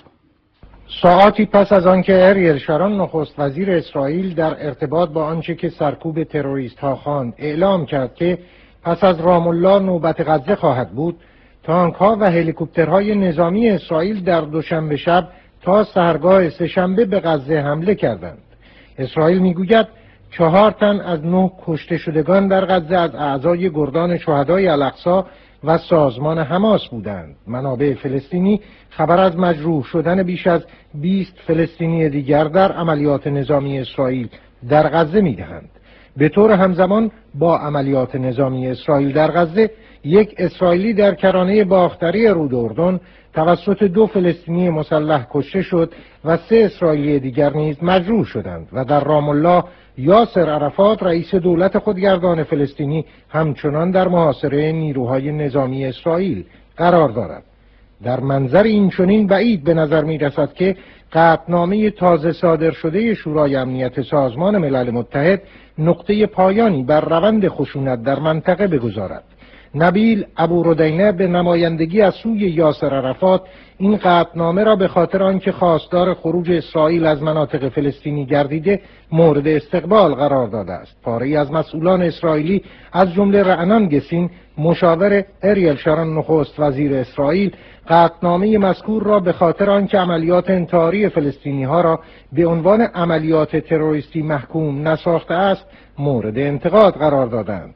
ساعاتی پس از آنکه اریل شارون نخست وزیر اسرائیل در ارتباط با آنچه که سرکوب تروریست‌ها خواند اعلام کرد که پس از رام الله نوبت غزه خواهد بود، تانک‌ها و هلیکوپترهای نظامی اسرائیل در دوشنبه شب تا سحرگاه سه‌شنبه به غزه حمله کردند. اسرائیل میگوید چهار تن از نه کشته شدگان در غزه از اعضای گردان شهدای الاقصی و سازمان حماس بودند. منابع فلسطینی خبر از مجروح شدن بیش از بیست فلسطینی دیگر در عملیات نظامی اسرائیل در غزه میدهند. به طور همزمان با عملیات نظامی اسرائیل در غزه، یک اسرائیلی در کرانه باختری رود اردن توسط دو فلسطینی مسلح کشته شد و سه اسرائیلی دیگر نیز مجروح شدند و در رام الله یاسر عرفات رئیس دولت خودگردان فلسطینی همچنان در محاصره نیروهای نظامی اسرائیل قرار دارد. در منظر این چنین بعید به نظر می رسد که قطعنامه تازه صادر شده شورای امنیت سازمان ملل متحد نقطه پایانی بر روند خشونت در منطقه بگذارد. نبیل ابوردینه به نمایندگی از سوی یاسر عرفات این قطعنامه را به خاطر آنکه خواستار خروج اسرائیل از مناطق فلسطینی گردیده مورد استقبال قرار داده است. پاره‌ای از مسئولان اسرائیلی از جمله رعنان گسین، مشاور اریل شارون نخست وزیر اسرائیل، قطعنامه مذکور را به خاطر آنکه عملیات انتحاری فلسطینی ها را به عنوان عملیات تروریستی محکوم نساخته است مورد انتقاد قرار دادند.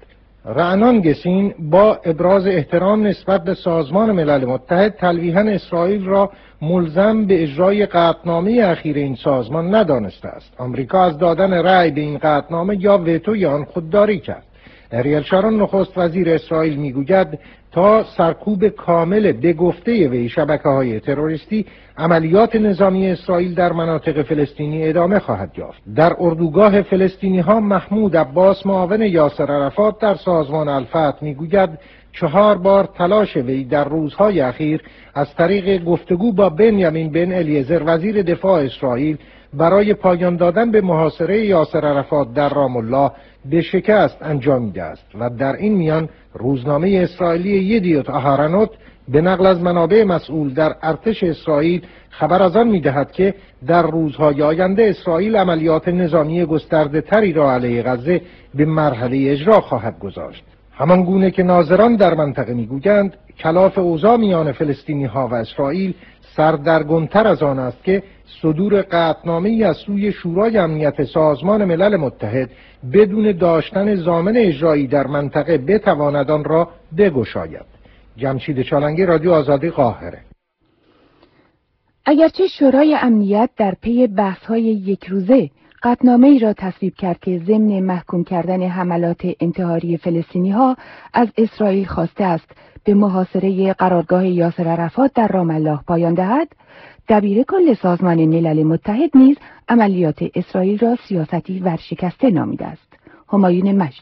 رعنان گسین با ابراز احترام نسبت به سازمان ملل متحد تلویحاً اسرائیل را ملزم به اجرای قطعنامه اخیر این سازمان ندانسته است. آمریکا از دادن رأی به این قطعنامه یا وتوی آن خودداری کرد. اریل شارون نخست وزیر اسرائیل میگوید تا سرکوب کامل به گفته وی شبکه‌های تروریستی، عملیات نظامی اسرائیل در مناطق فلسطینی ادامه خواهد یافت. در اردوگاه فلسطینی‌ها محمود عباس معاون یاسر عرفات در سازمان الفتح میگوید چهار بار تلاش وی در روزهای اخیر از طریق گفتگو با بنیامین بن الیعزر وزیر دفاع اسرائیل برای پایان دادن به محاصره یاسر عرفات در رام الله به شکست انجامیده است و در این میان روزنامه اسرائیلی یدیوت آهارنوت به نقل از منابع مسئول در ارتش اسرائیل خبر از آن می‌دهد که در روزهای آینده اسرائیل عملیات نظامی گسترده تری را علیه غزه به مرحله اجرا خواهد گذاشت. همان گونه که ناظران در منطقه میگویند کلاف اوضاع میان فلسطینی‌ها و اسرائیل سردرگم‌تر از آن است که صدور قطعنامه‌ای از سوی شورای امنیت سازمان ملل متحد بدون داشتن ضامن اجرایی در منطقه بتواند آن را بگشاید. جمشید چالنگی، رادیو آزادی، قاهره.
اگرچه شورای امنیت در پی بحث‌های یک روزه قطعنامه‌ای را تصویب کرد که ضمن محکوم کردن حملات انتحاری فلسطینی‌ها از اسرائیل خواسته است به محاصره قرارگاه یاسر عرفات در رام الله پایان دهد، دبیر کل سازمان ملل متحد نیز عملیات اسرائیل را سیاستی ورشکسته نامیده است. همایون مجد: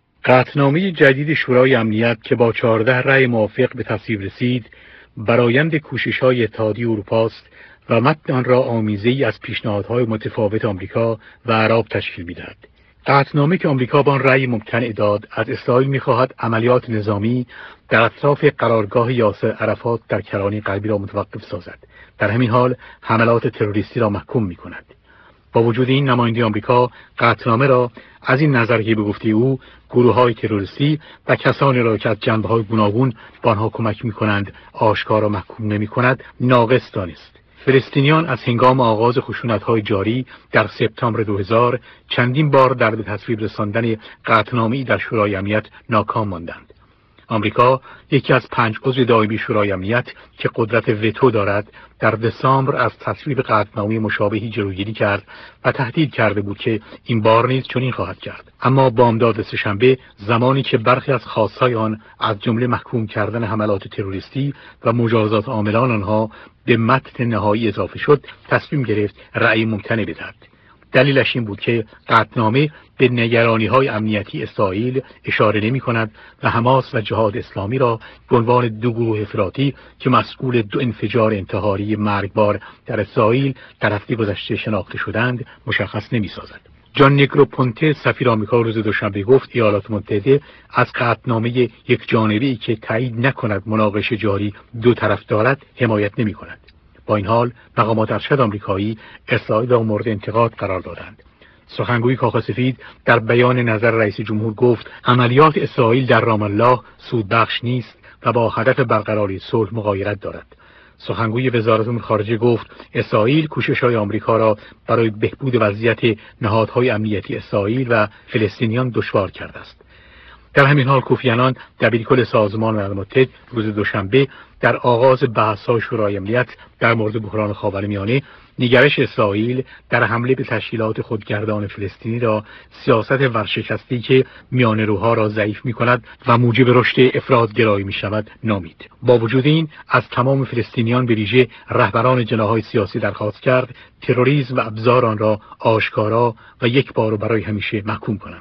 قطعنامه جدید شورای امنیت که با چهارده رأی موافق به تصویب رسید، برآیند کوشش‌های اتحادیه اروپا است و متن آن را آمیزه‌ای از پیشنهادهای متفاوت آمریکا و عرب تشکیل می‌دهد. قطعنامه که آمریکا با آن رأی ممتنع داد، از اسرائیل می‌خواهد عملیات نظامی در اطراف قرارگاه یاسر عرفات در کرانه غربی را متوقف سازد. در همین حال حملات تروریستی را محکوم می‌کند. با وجود این، نماینده آمریکا قطعنامه را از این نظر که به گفته او گروه‌های تروریستی و کسانی را که از جنبه‌های گوناگون به آنها کمک می‌کنند آشکارا محکوم نمی‌کند، ناقص دانست. فلسطینیان از هنگام آغاز خشونت‌های جاری در سپتامبر دو هزار چندین بار در به تصویب رساندن قطعنامه‌ای در شورای امنیت ناکام ماندند. آمریکا، یکی از پنج عضو دائمی شورای امنیت که قدرت وتو دارد، در دسامبر از تصویب قطعنامه مشابهی جلوگیری کرد و تهدید کرده بود که این بار نیز چنین خواهد کرد. اما بامداد سه‌شنبه، زمانی که برخی از خواستهای آن از جمله محکوم کردن حملات تروریستی و مجازات عاملان آنها به متن نهایی اضافه شد، تصمیم گرفت رأی ممتنع بدهد. دلیلش این بود که قطعنامه به نگرانی‌های امنیتی اسرائیل اشاره نمی‌کند و حماس و جهاد اسلامی را به عنوان دو گروه افراطی که مسئول دو انفجار انتحاری مرگبار در اسرائیل در هفته گذشته شناخته شدند مشخص نمی‌سازد. جان نیگروپونته، سفیر آمریکا، روز دوشنبه گفت ایالات متحده از قطعنامه یک جانبه‌ای که تایید نکند مناقشه جاری دو طرف دارد حمایت نمی‌کند. با این حال مقامات ارشد آمریکایی اسرائیل را مورد انتقاد قرار دادند. سخنگوی کاخ سفید در بیان نظر رئیس جمهور گفت عملیات اسرائیل در رام الله سودبخش نیست و با هدف برقراری صلح مغایرت دارد. سخنگوی وزارت امور خارجه گفت اسرائیل کوشش‌های آمریکا را برای بهبود وضعیت نهادهای امنیتی اسرائیل و فلسطینیان دشوار کرده است. در همین حال کوفی عنان، دبیرکل سازمان ملل متحد، روز دوشنبه در آغاز بحث‌های شورای امنیت در مورد بحران خاورمیانه، نگرش اسرائیل در حمله به تشکیلات خودگردان فلسطینی را سیاست ورشکستی که میانه‌روها را ضعیف می‌کند و موجب رشد افراط‌گرایی می‌شود نامید. با وجود این، از تمام فلسطینیان به ویژه رهبران جناح‌های سیاسی درخواست کرد تروریسم و ابزار آن را آشکارا و یک بار و برای همیشه محکوم کنند.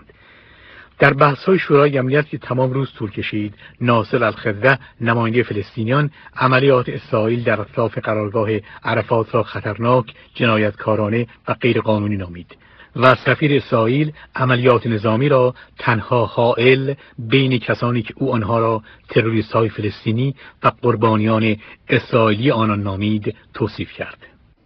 در بحث‌های شورای امنیت که تمام روز طول کشید، ناصر الخضر، نماینده فلسطینیان، عملیات اسرائیل در اطراف قرارگاه عرفات را خطرناک، جنایتکارانه و غیرقانونی نامید و سفیر اسرائیل عملیات نظامی را تنها حائل بین کسانی که او آنها را تروریست‌های فلسطینی و قربانیان اسرائیلی آنان نامید توصیف کرد.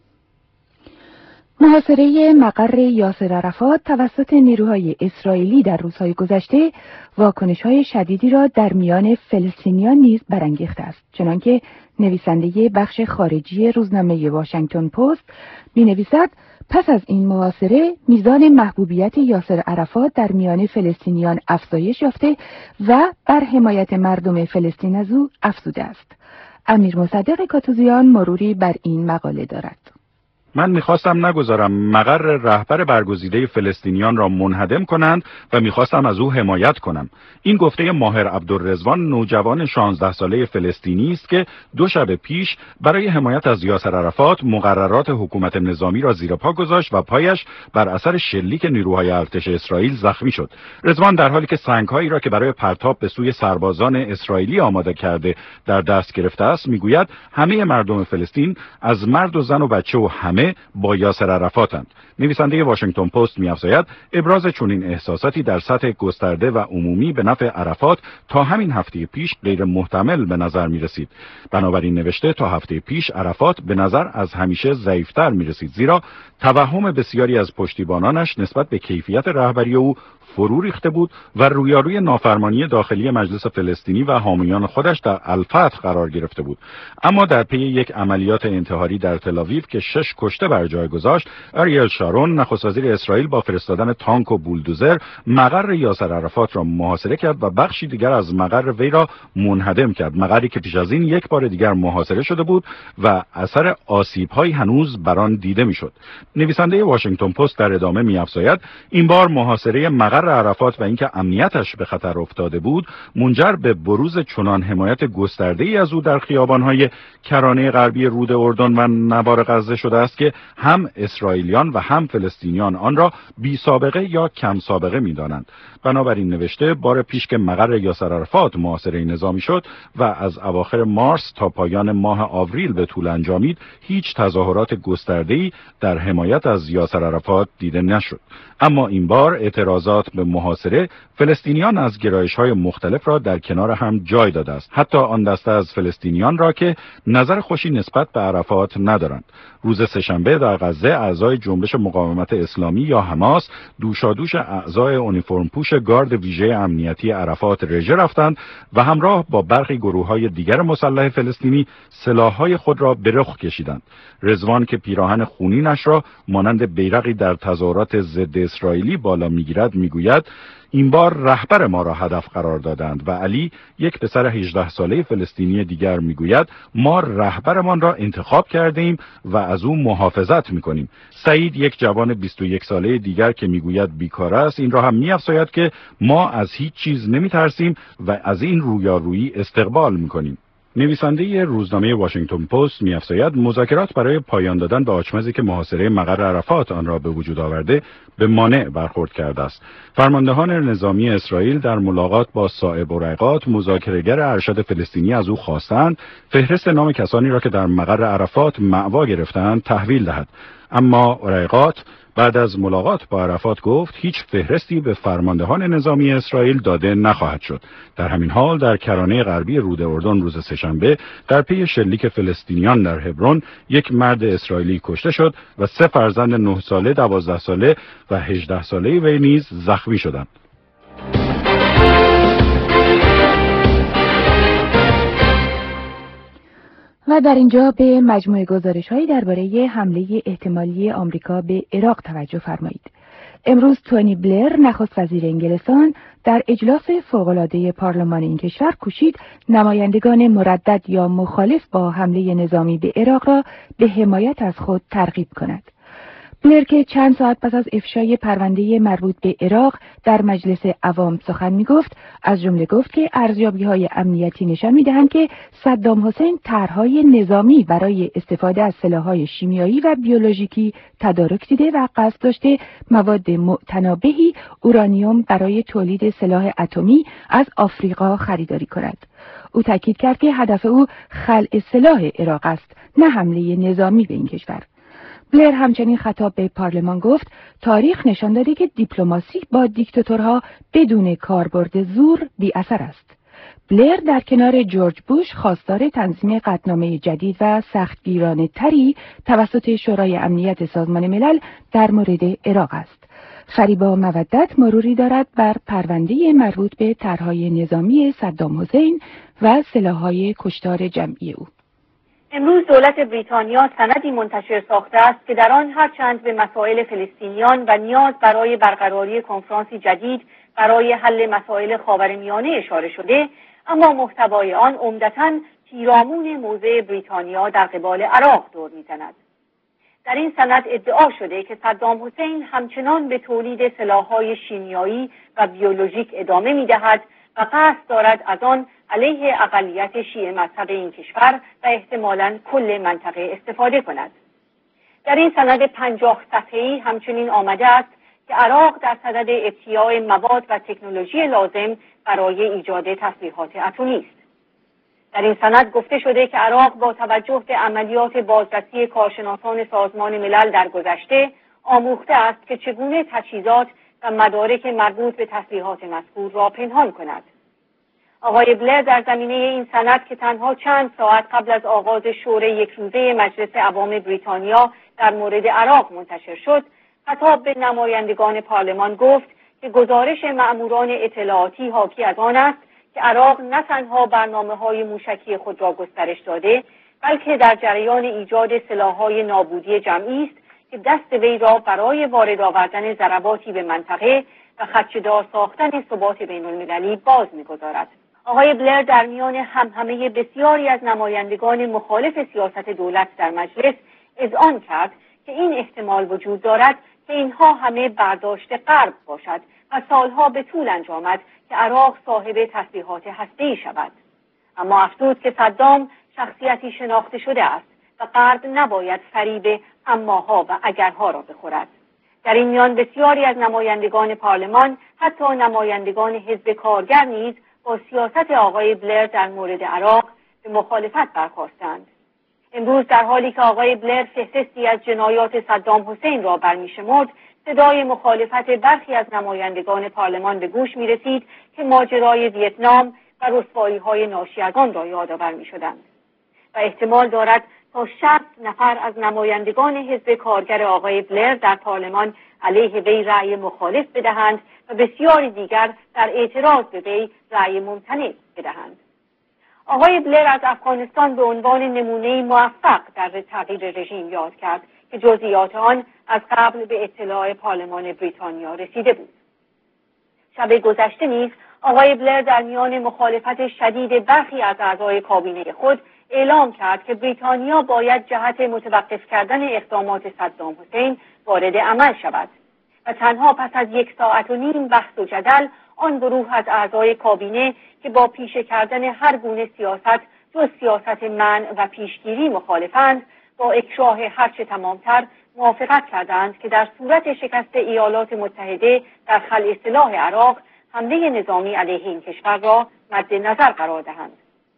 محاصره مقر یاسر عرفات توسط نیروهای اسرائیلی در روزهای گذشته واکنش‌های شدیدی را در میان فلسطینیان نیز برانگیخته است. چنانکه نویسنده بخش خارجی روزنامه واشنگتن پست می‌نویسد پس از این محاصره میزان محبوبیت یاسر عرفات در میان فلسطینیان افزایش یافته و بر حمایت مردم فلسطین از او افزوده است. امیر مصدق کاتوزیان مروری بر این مقاله دارد.
من میخواستم نگذارم مقر رهبر برگزیده فلسطینیان را منهدم کنند و میخواستم از او حمایت کنم. این گفته ماهر عبدالرضوان، نوجوان شانزده ساله فلسطینی است که دو شب پیش برای حمایت از یاسر عرفات مقررات حکومت نظامی را زیر پا گذاشت و پایش بر اثر شلیک نیروهای ارتش اسرائیل زخمی شد. رضوان در حالی که سنگهایی را که برای پرتاب به سوی سربازان اسرائیلی آماده کرده در دست گرفته است، میگوید همه مردم فلسطین از مرد و زن و بچه و همه با یاسر عرفاتند. نویسنده واشنگتن پست می‌افزاید ابراز چنین احساساتی در سطح گسترده و عمومی به نفع عرفات تا همین هفته پیش غیر محتمل به نظر می‌رسید. بنابراین نوشته تا هفته پیش عرفات به نظر از همیشه ضعیف‌تر می‌رسید، زیرا توهم بسیاری از پشتیبانانش نسبت به کیفیت رهبری او فرو ریخته بود و رویاروی نافرمانی داخلی مجلس فلسطینی و حامیان خودش در الفتح قرار گرفته بود. اما در پی یک عملیات انتحاری در تل‌آویو که شش کشته بر جای گذاشت، اریل شارون نخست وزیر اسرائیل با فرستادن تانک و بولدوزر مقر یاسر عرفات را محاصره کرد و بخشی دیگر از مقر وی را منهدم کرد، مقری که پیش از این یک بار دیگر محاصره شده بود و اثر آسیب‌های هنوز بر آن دیده می‌شد. نویسنده واشنگتن پست در ادامه می‌افزاید این بار محاصره مقر عرفات و اینکه امنیتش به خطر افتاده بود منجر به بروز چنان حمایت گسترده‌ای از او در خیابان‌های کرانه غربی رود اردن و نوار غزه شده است که هم اسرائیلیان و هم فلسطینیان آن را بی سابقه یا کم سابقه می‌دانند. بنابراین نوشته بار پیش که مقر یاسر عرفات محاصره نظامی شد و از اواخر مارس تا پایان ماه آوریل به طول انجامید، هیچ تظاهرات گسترده‌ای در حمایت از یاسر عرفات دیده نشد. اما این بار اعتراضات به محاصره فلسطینیان از گرایش‌های مختلف را در کنار هم جای داده است، حتی آن دسته از فلسطینیان را که نظر خوشی نسبت به عرفات ندارند. روز سه‌شنبه در غزه اعضای جنبش مقاومت اسلامی یا حماس دوشادوش اعضای اونیفرم پوش گارد ویژه امنیتی عرفات رژه رفتند و همراه با برخی گروه‌های دیگر مسلح فلسطینی سلاح‌های خود را به رخ کشیدند. رضوان که پیراهن خونینش را مانند بیرقی در تظاهرات ضد اسرائیلی بالا می‌گیرد میگوید این بار رهبر ما را هدف قرار دادند و علی، یک پسر هجده ساله فلسطینی دیگر میگوید ما رهبرمان را انتخاب کرده ایم و از او محافظت میکنیم. سعید، یک جوان بیست و یک ساله دیگر که میگوید بیکار است، این را هم میافزاید که ما از هیچ چیز نمیترسیم و از این رویارویی استقبال میکنیم. نویسنده روزنامه واشنگتن پست می‌افزاید مذاکرات برای پایان دادن به آچمزی که محاصره مقر عرفات آن را به وجود آورده به مانع برخورد کرده است. فرماندهان نظامی اسرائیل در ملاقات با صائب ارایقات، مذاکره‌گر ارشد فلسطینی، از او خواستند فهرست نام کسانی را که در مقر عرفات مأوا گرفتند تحویل دهد. اما ارایقات بعد از ملاقات با عرفات گفت هیچ فهرستی به فرماندهان نظامی اسرائیل داده نخواهد شد. در همین حال در کرانه غربی رود اردن روز سه‌شنبه در پی شلیک فلسطینیان در هبرون یک مرد اسرائیلی کشته شد و سه فرزند نه ساله، دوازده ساله و هجده ساله وی نیز زخمی شدند.
و در اینجا به مجموعه گزارش‌هایی درباره حمله احتمالی آمریکا به عراق توجه فرمایید. امروز تونی بلر، نخست وزیر انگلستان، در اجلاس فوق‌العاده پارلمان این کشور کوشید نمایندگان مردد یا مخالف با حمله نظامی به عراق را به حمایت از خود ترغیب کند. بلر که چند ساعت پس از افشای پرونده مربوط به عراق در مجلس عوام سخن می‌گفت، از جمله گفت که ارزیابی‌های امنیتی نشان می‌دهند که صدام حسین طرح‌های نظامی برای استفاده از سلاح‌های شیمیایی و بیولوژیکی تدارک دیده و قصد داشته مواد معتنابهی اورانیوم برای تولید سلاح اتمی از آفریقا خریداری کند. او تاکید کرد که هدف او خلع سلاح عراق است، نه حمله نظامی به این کشور. بلر همچنین خطاب به پارلمان گفت تاریخ نشان داده که دیپلماسی با دیکتاتورها بدون کاربرد زور بی اثر است. بلر در کنار جورج بوش خواستار تنظیم قطعنامه جدید و سختگیرانه تری توسط شورای امنیت سازمان ملل در مورد عراق است. فریبا مودت مروری دارد بر پرونده مربوط به طرح‌های نظامی صدام حسین و سلاح‌های کشتار جمعی او.
امروز دولت بریتانیا سندی منتشر ساخته است که در آن هرچند به مسائل فلسطینیان و نیاز برای برقراری کنفرانسی جدید برای حل مسائل خاورمیانه اشاره شده، اما محتوای آن عمدتاً پیرامون موضع بریتانیا در قبال عراق دور می‌زند. در این سند ادعا شده که صدام حسین همچنان به تولید سلاح‌های شیمیایی و بیولوژیک ادامه می‌دهد و قصد دارد از آن علیه اقلیت شیعه مذهب این کشور و احتمالاً کل منطقه استفاده کند. در این سند پنجاه صفحه‌ای همچنین آمده است که عراق در صدد ابتیاع مواد و تکنولوژی لازم برای ایجاد تسلیحات اتمی است. در این سند گفته شده که عراق با توجه به عملیات بازرسی کارشناسان سازمان ملل در گذشته آموخته است که چگونه تجهیزات و مدارک مربوط به تسلیحات مذکور را پنهان کند. آقای بلر در زمینه این سند که تنها چند ساعت قبل از آغاز شور یک روزه مجلس عوام بریتانیا در مورد عراق منتشر شد، خطاب به نمایندگان پارلمان گفت که گزارش مأموران اطلاعاتی حاکی از آن است که عراق نه تنها برنامه‌های موشکی خود را گسترش داده، بلکه در جریان ایجاد سلاح‌های نابودی جمعی است که دست وی را برای وارد آوردن ضرباتی به منطقه و خدشه‌دار ساختن ثبات بین‌المللی باز می‌گذارد. آقای بلر در میان همهمه بسیاری از نمایندگان مخالف سیاست دولت در مجلس اذعان کرد که این احتمال وجود دارد که اینها همه برداشت غرب باشد و سالها به طول انجامد که عراق صاحب تسلیحات هسته‌ای شود. اما افزود که صدام شخصیتی شناخته شده است و غرب نباید فریب اماها و اگرها را بخورد. در این میان بسیاری از نمایندگان پارلمان، حتی نمایندگان حزب کارگر نیز با سیاست آقای بلر در مورد عراق به مخالفت برخاستند. امروز در حالی که آقای بلر فهرستی از جنایات صدام حسین را برمی‌شمرد، صدای مخالفت برخی از نمایندگان پارلمان به گوش می رسید که ماجرای ویتنام و رسوایی‌های ناشی از آن را یادآور می‌شدند و احتمال دارد تا شصت نفر از نمایندگان حزب کارگر آقای بلر در پارلمان علیه وی رأی مخالف بدهند و بسیاری دیگر در اعتراض به وی رأی ممتنع بدهند. آقای بلر از افغانستان به عنوان نمونه موفق در تغییر رژیم یاد کرد که جزئیات آن از قبل به اطلاع پارلمان بریتانیا رسیده بود. شب گذشته نیز آقای بلر در میان مخالفت شدید برخی از اعضای کابینه خود اعلام کرد که بریتانیا باید جهت متوقف کردن اقدامات صدام حسین وارد عمل شود و تنها پس از یک ساعت و نیم بحث و جدل آن گروه از اعضای کابینه که با پیشه کردن هر گونه سیاست جز سیاست منع و پیشگیری مخالفند با اکراه هرچه تمامتر موافقت کردند که در صورت شکست ایالات متحده در خلع سلاح عراق حمله نظامی علیه این کشور را مد نظر قرار دهند.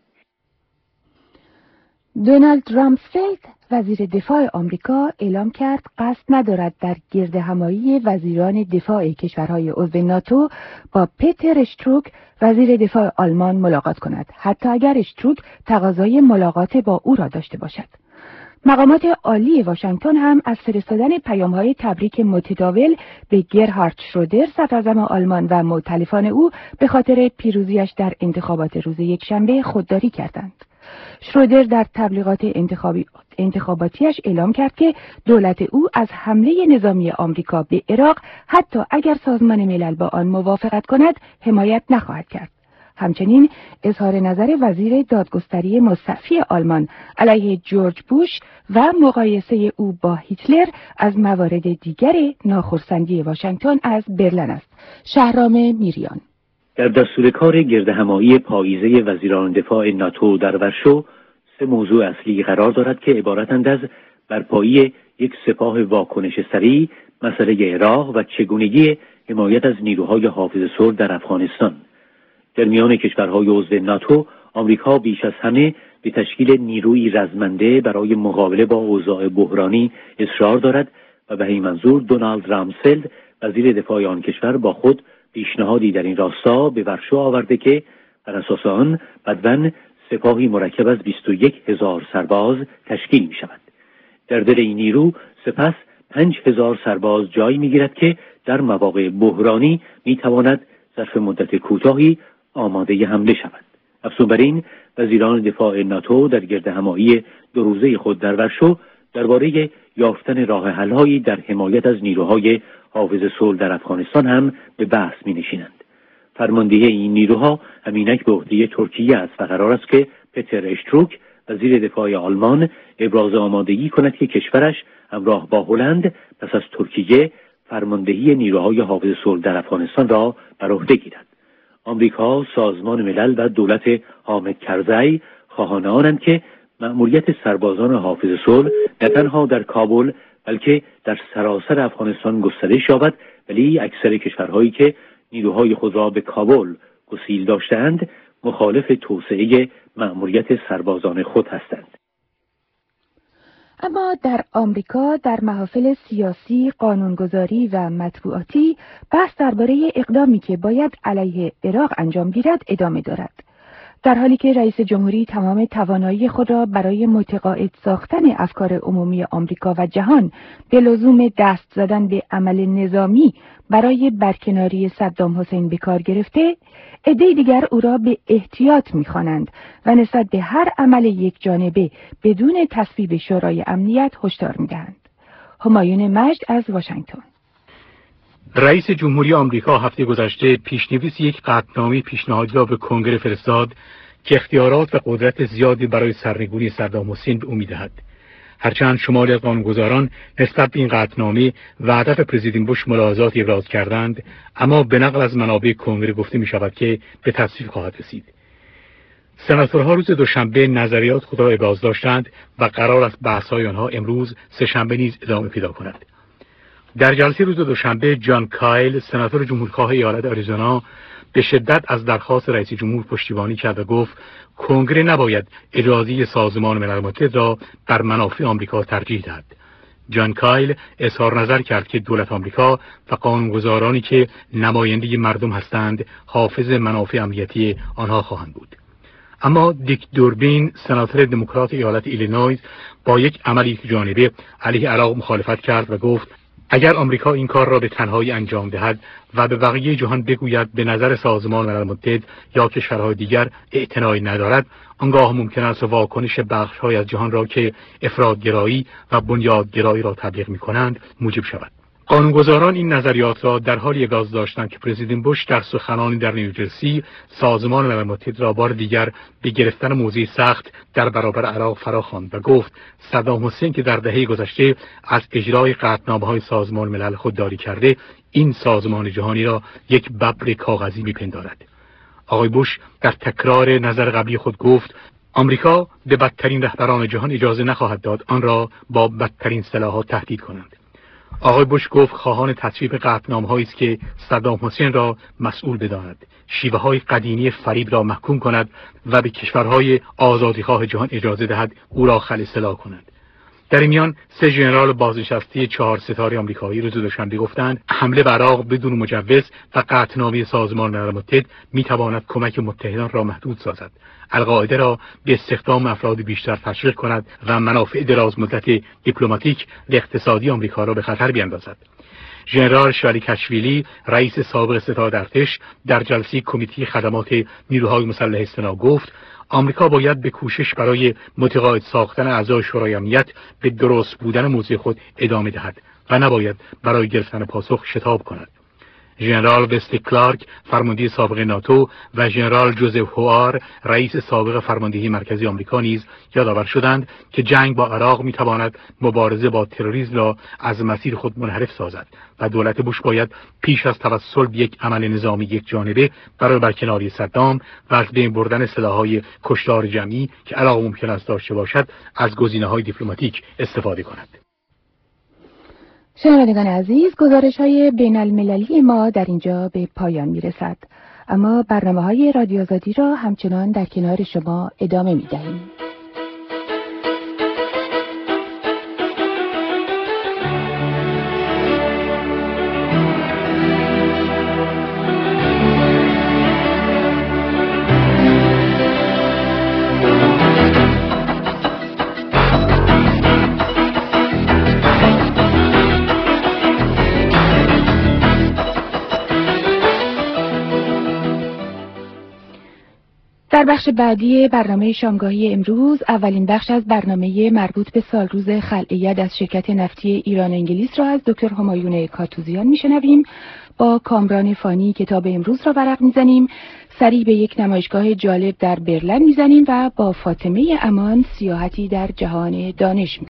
دونالد رامسفلد وزیر دفاع آمریکا اعلام کرد قصد ندارد در گردهمایی وزیران دفاع کشورهای عضو ناتو با پتر اشتروک وزیر دفاع آلمان ملاقات کند، حتی اگر اشتروک تقاضای ملاقات با او را داشته باشد. مقامات عالی واشنگتن هم از فرستادن پیام‌های تبریک متداول به گرهارد شرودر صدراعظم آلمان و مؤتلفان او به خاطر پیروزیش در انتخابات روز یکشنبه خودداری کردند. شرودر در تبلیغات انتخابی انتخاباتیش اعلام کرد که دولت او از حمله نظامی آمریکا به عراق حتی اگر سازمان ملل با آن موافقت کند حمایت نخواهد کرد. همچنین اظهار نظر وزیر دادگستری مستعفی آلمان علیه جورج بوش و مقایسه او با هیتلر از موارد دیگر ناخرسندی واشنگتن از برلین است. شهرام میریان.
در دستور کار گردهمایی پاییزه وزیران دفاع ناتو در ورشو سه موضوع اصلی قرار دارد که عبارتند از برپایی یک سپاه واکنش سریع، مسئله عراق و چگونگی حمایت از نیروهای حافظه‌صلح در افغانستان. در میان کشورهای عضو ناتو، آمریکا بیش از همه به تشکیل نیروی رزمنده برای مقابله با اوضاع بحرانی اصرار دارد و به این منظور دونالد رامسفلد وزیر دفاع آن کشور با خود پیشنهادی در این راستا به ورشو آورده که بر اساس آن بدون سپاهی مرکب از بیست و یک هزار سرباز تشکیل می شود. در دل این نیرو سپس پنج هزار سرباز جای می گیرد که در مواقع بحرانی می تواند ظرف مدت کوتاهی آماده حمله شود. افزون بر این، وزیران دفاع ناتو در گردهمایی دو روزه خود در ورشو درباره یافتن راه حل‌هایی در حمایت از نیروهای حافظ صلح در افغانستان هم به بحث می‌نشینند. فرماندهی این نیروها همینک به عهده ترکیه است و قرار است که پتر اشتروک وزیر دفاع آلمان ابراز آمادگی کند که کشورش همراه با هلند پس از ترکیه فرماندهی نیروهای حافظ صلح در افغانستان را بر عهده گیرد. آمریکا، سازمان ملل و دولت حامد کرزی خواهان آنند که مأموریت سربازان حافظ صلح نه تنها در کابل بلکه در سراسر افغانستان گسترش یابد، ولی اکثر کشورهایی که نیروهای خود را به کابل گسیل داشتند مخالف توسعه مأموریت سربازان خود هستند.
اما در آمریکا در محافل سیاسی، قانونگذاری و مطبوعاتی بحث درباره اقدامی که باید علیه عراق انجام گیرد ادامه دارد. در حالی که رئیس جمهوری تمام توانایی خود را برای متقاعد ساختن افکار عمومی آمریکا و جهان به لزوم دست زدن به عمل نظامی برای برکناری صدام حسین به کار گرفته، عده دیگر او را به احتیاط می‌خوانند و نسبت به هر عمل یک جانبه بدون تصویب شورای امنیت هشدار می‌دهند. همایون مجد از واشنگتن.
رئیس جمهوری آمریکا هفته گذشته پیشنویس یک قطعنامه پیشنهادی را به کنگره فرستاد که اختیارات و قدرت زیادی برای سرنگونی صدام حسین به او می‌دهد. هرچند شماری از قانونگذاران نسبت به این قطعنامه و هدف پرزیدنت بوش ملاحظاتی ابراز کردند، اما به نقل از منابع کنگره گفته می‌شود که به تصویب خواهد رسید. سناتورها روز دوشنبه نظریات خود را ابراز داشتند و قرار است بحث‌های آنها امروز سه‌شنبه نیز ادامه پیدا کند. در جلسه روز دوشنبه جان کایل، سناتور جمهورخواه ایالت آریزونا، به شدت از درخواست رئیس جمهور پشتیبانی کرد و گفت کنگره نباید اجازه سازمان ملل متحد را بر منافع آمریکا ترجیح دهد. جان کایل اظهار نظر کرد که دولت آمریکا و قانونگذارانی که نماینده مردم هستند حافظ منافع امنیتی آنها خواهند بود. اما دیک دوربین، سناتور دموکرات ایالت ایلینویز، با یک عمل یک جانبه علیه عراق مخالفت کرد و گفت اگر آمریکا این کار را به تنهایی انجام دهد و به بقیه جهان بگوید به نظر سازمان ملل متحد یا کشورهای دیگر اعتنایی ندارد، آنگاه ممکن است واکنش بخش‌های از جهان را که افراط‌گرایی و بنیادگرایی را تبلیغ می‌کنند موجب شود. قانونگذاران این نظریات را در حالی اگاز داشتند که پرزیدنت بوش در سخنانی در نیوجرسی سازمان ملل متحد را بار دیگر به گرفتن موضع سخت در برابر عراق فراخواند و گفت صدام حسین که در دهه گذشته از اجرای قطعنامه‌های سازمان ملل خودداری کرده، این سازمان جهانی را یک ببر کاغذی میپندارد. آقای بوش در تکرار نظر قبلی خود گفت آمریکا به بدترین رهبران جهان اجازه نخواهد داد آن را با بدترین سلاح‌ها تهدید کنند. آقای بوش گفت خواهان تصویب قطعنامه‌هایی است که صدام حسین را مسئول بداند، شیوه‌های قدیمی فریب را محکوم کند و به کشورهای آزادیخواه جهان اجازه دهد او را خلع سلاح کنند. در این میان سه ژنرال بازنشسته چهار ستاره آمریکایی روز دوشنبه گفتند حمله بر عراق بدون مجوز و قطعنامه سازمان ملل متحد میتواند کمک متحدان را محدود سازد، القاعده را به استخدام افراد بیشتر تشویق کند و منافع دراز مدت دیپلماتیک و اقتصادی آمریکا را به خطر بیاندازد. ژنرال شالیکاشویلی، رئیس سابق ستاد ارتش، در جلسه کمیته خدمات نیروهای مسلح استنا گفت آمریکا باید به کوشش برای متقاعد ساختن اعضای شورای امنیت به درست بودن موضع خود ادامه دهد و نباید برای گرفتن پاسخ شتاب کند. ژنرال وسلی کلارک، فرمانده سابق ناتو، و ژنرال جوزف هوار، رئیس سابق فرماندهی مرکزی آمریکا نیز یادآور شدند که جنگ با عراق میتواند مبارزه با تروریسم را از مسیر خود منحرف سازد و دولت بوش باید پیش از توسل به یک عمل نظامی یک جانبه برای برکناری صدام و از بین بردن سلاح‌های کشتار جمعی که عراق ممکن است داشته باشد از گزینه‌های دیپلماتیک استفاده کند.
شنوندگان عزیز، گزارش‌های بین المللی ما در اینجا به پایان می‌رسد، اما برنامه‌های رادیو آزادی را همچنان در کنار شما ادامه می‌دهیم. در بخش بعدی برنامه شامگاهی امروز اولین بخش از برنامه مربوط به سالروز خلع ید از شرکت نفتی ایران انگلیس را از دکتر همایون کاتوزیان میشنویم. با کامران فانی کتاب امروز را ورق میزنیم، سری به یک نمایشگاه جالب در برلن میزنیم و با فاطمه امان سیاحتی در جهان دانش میکنیم.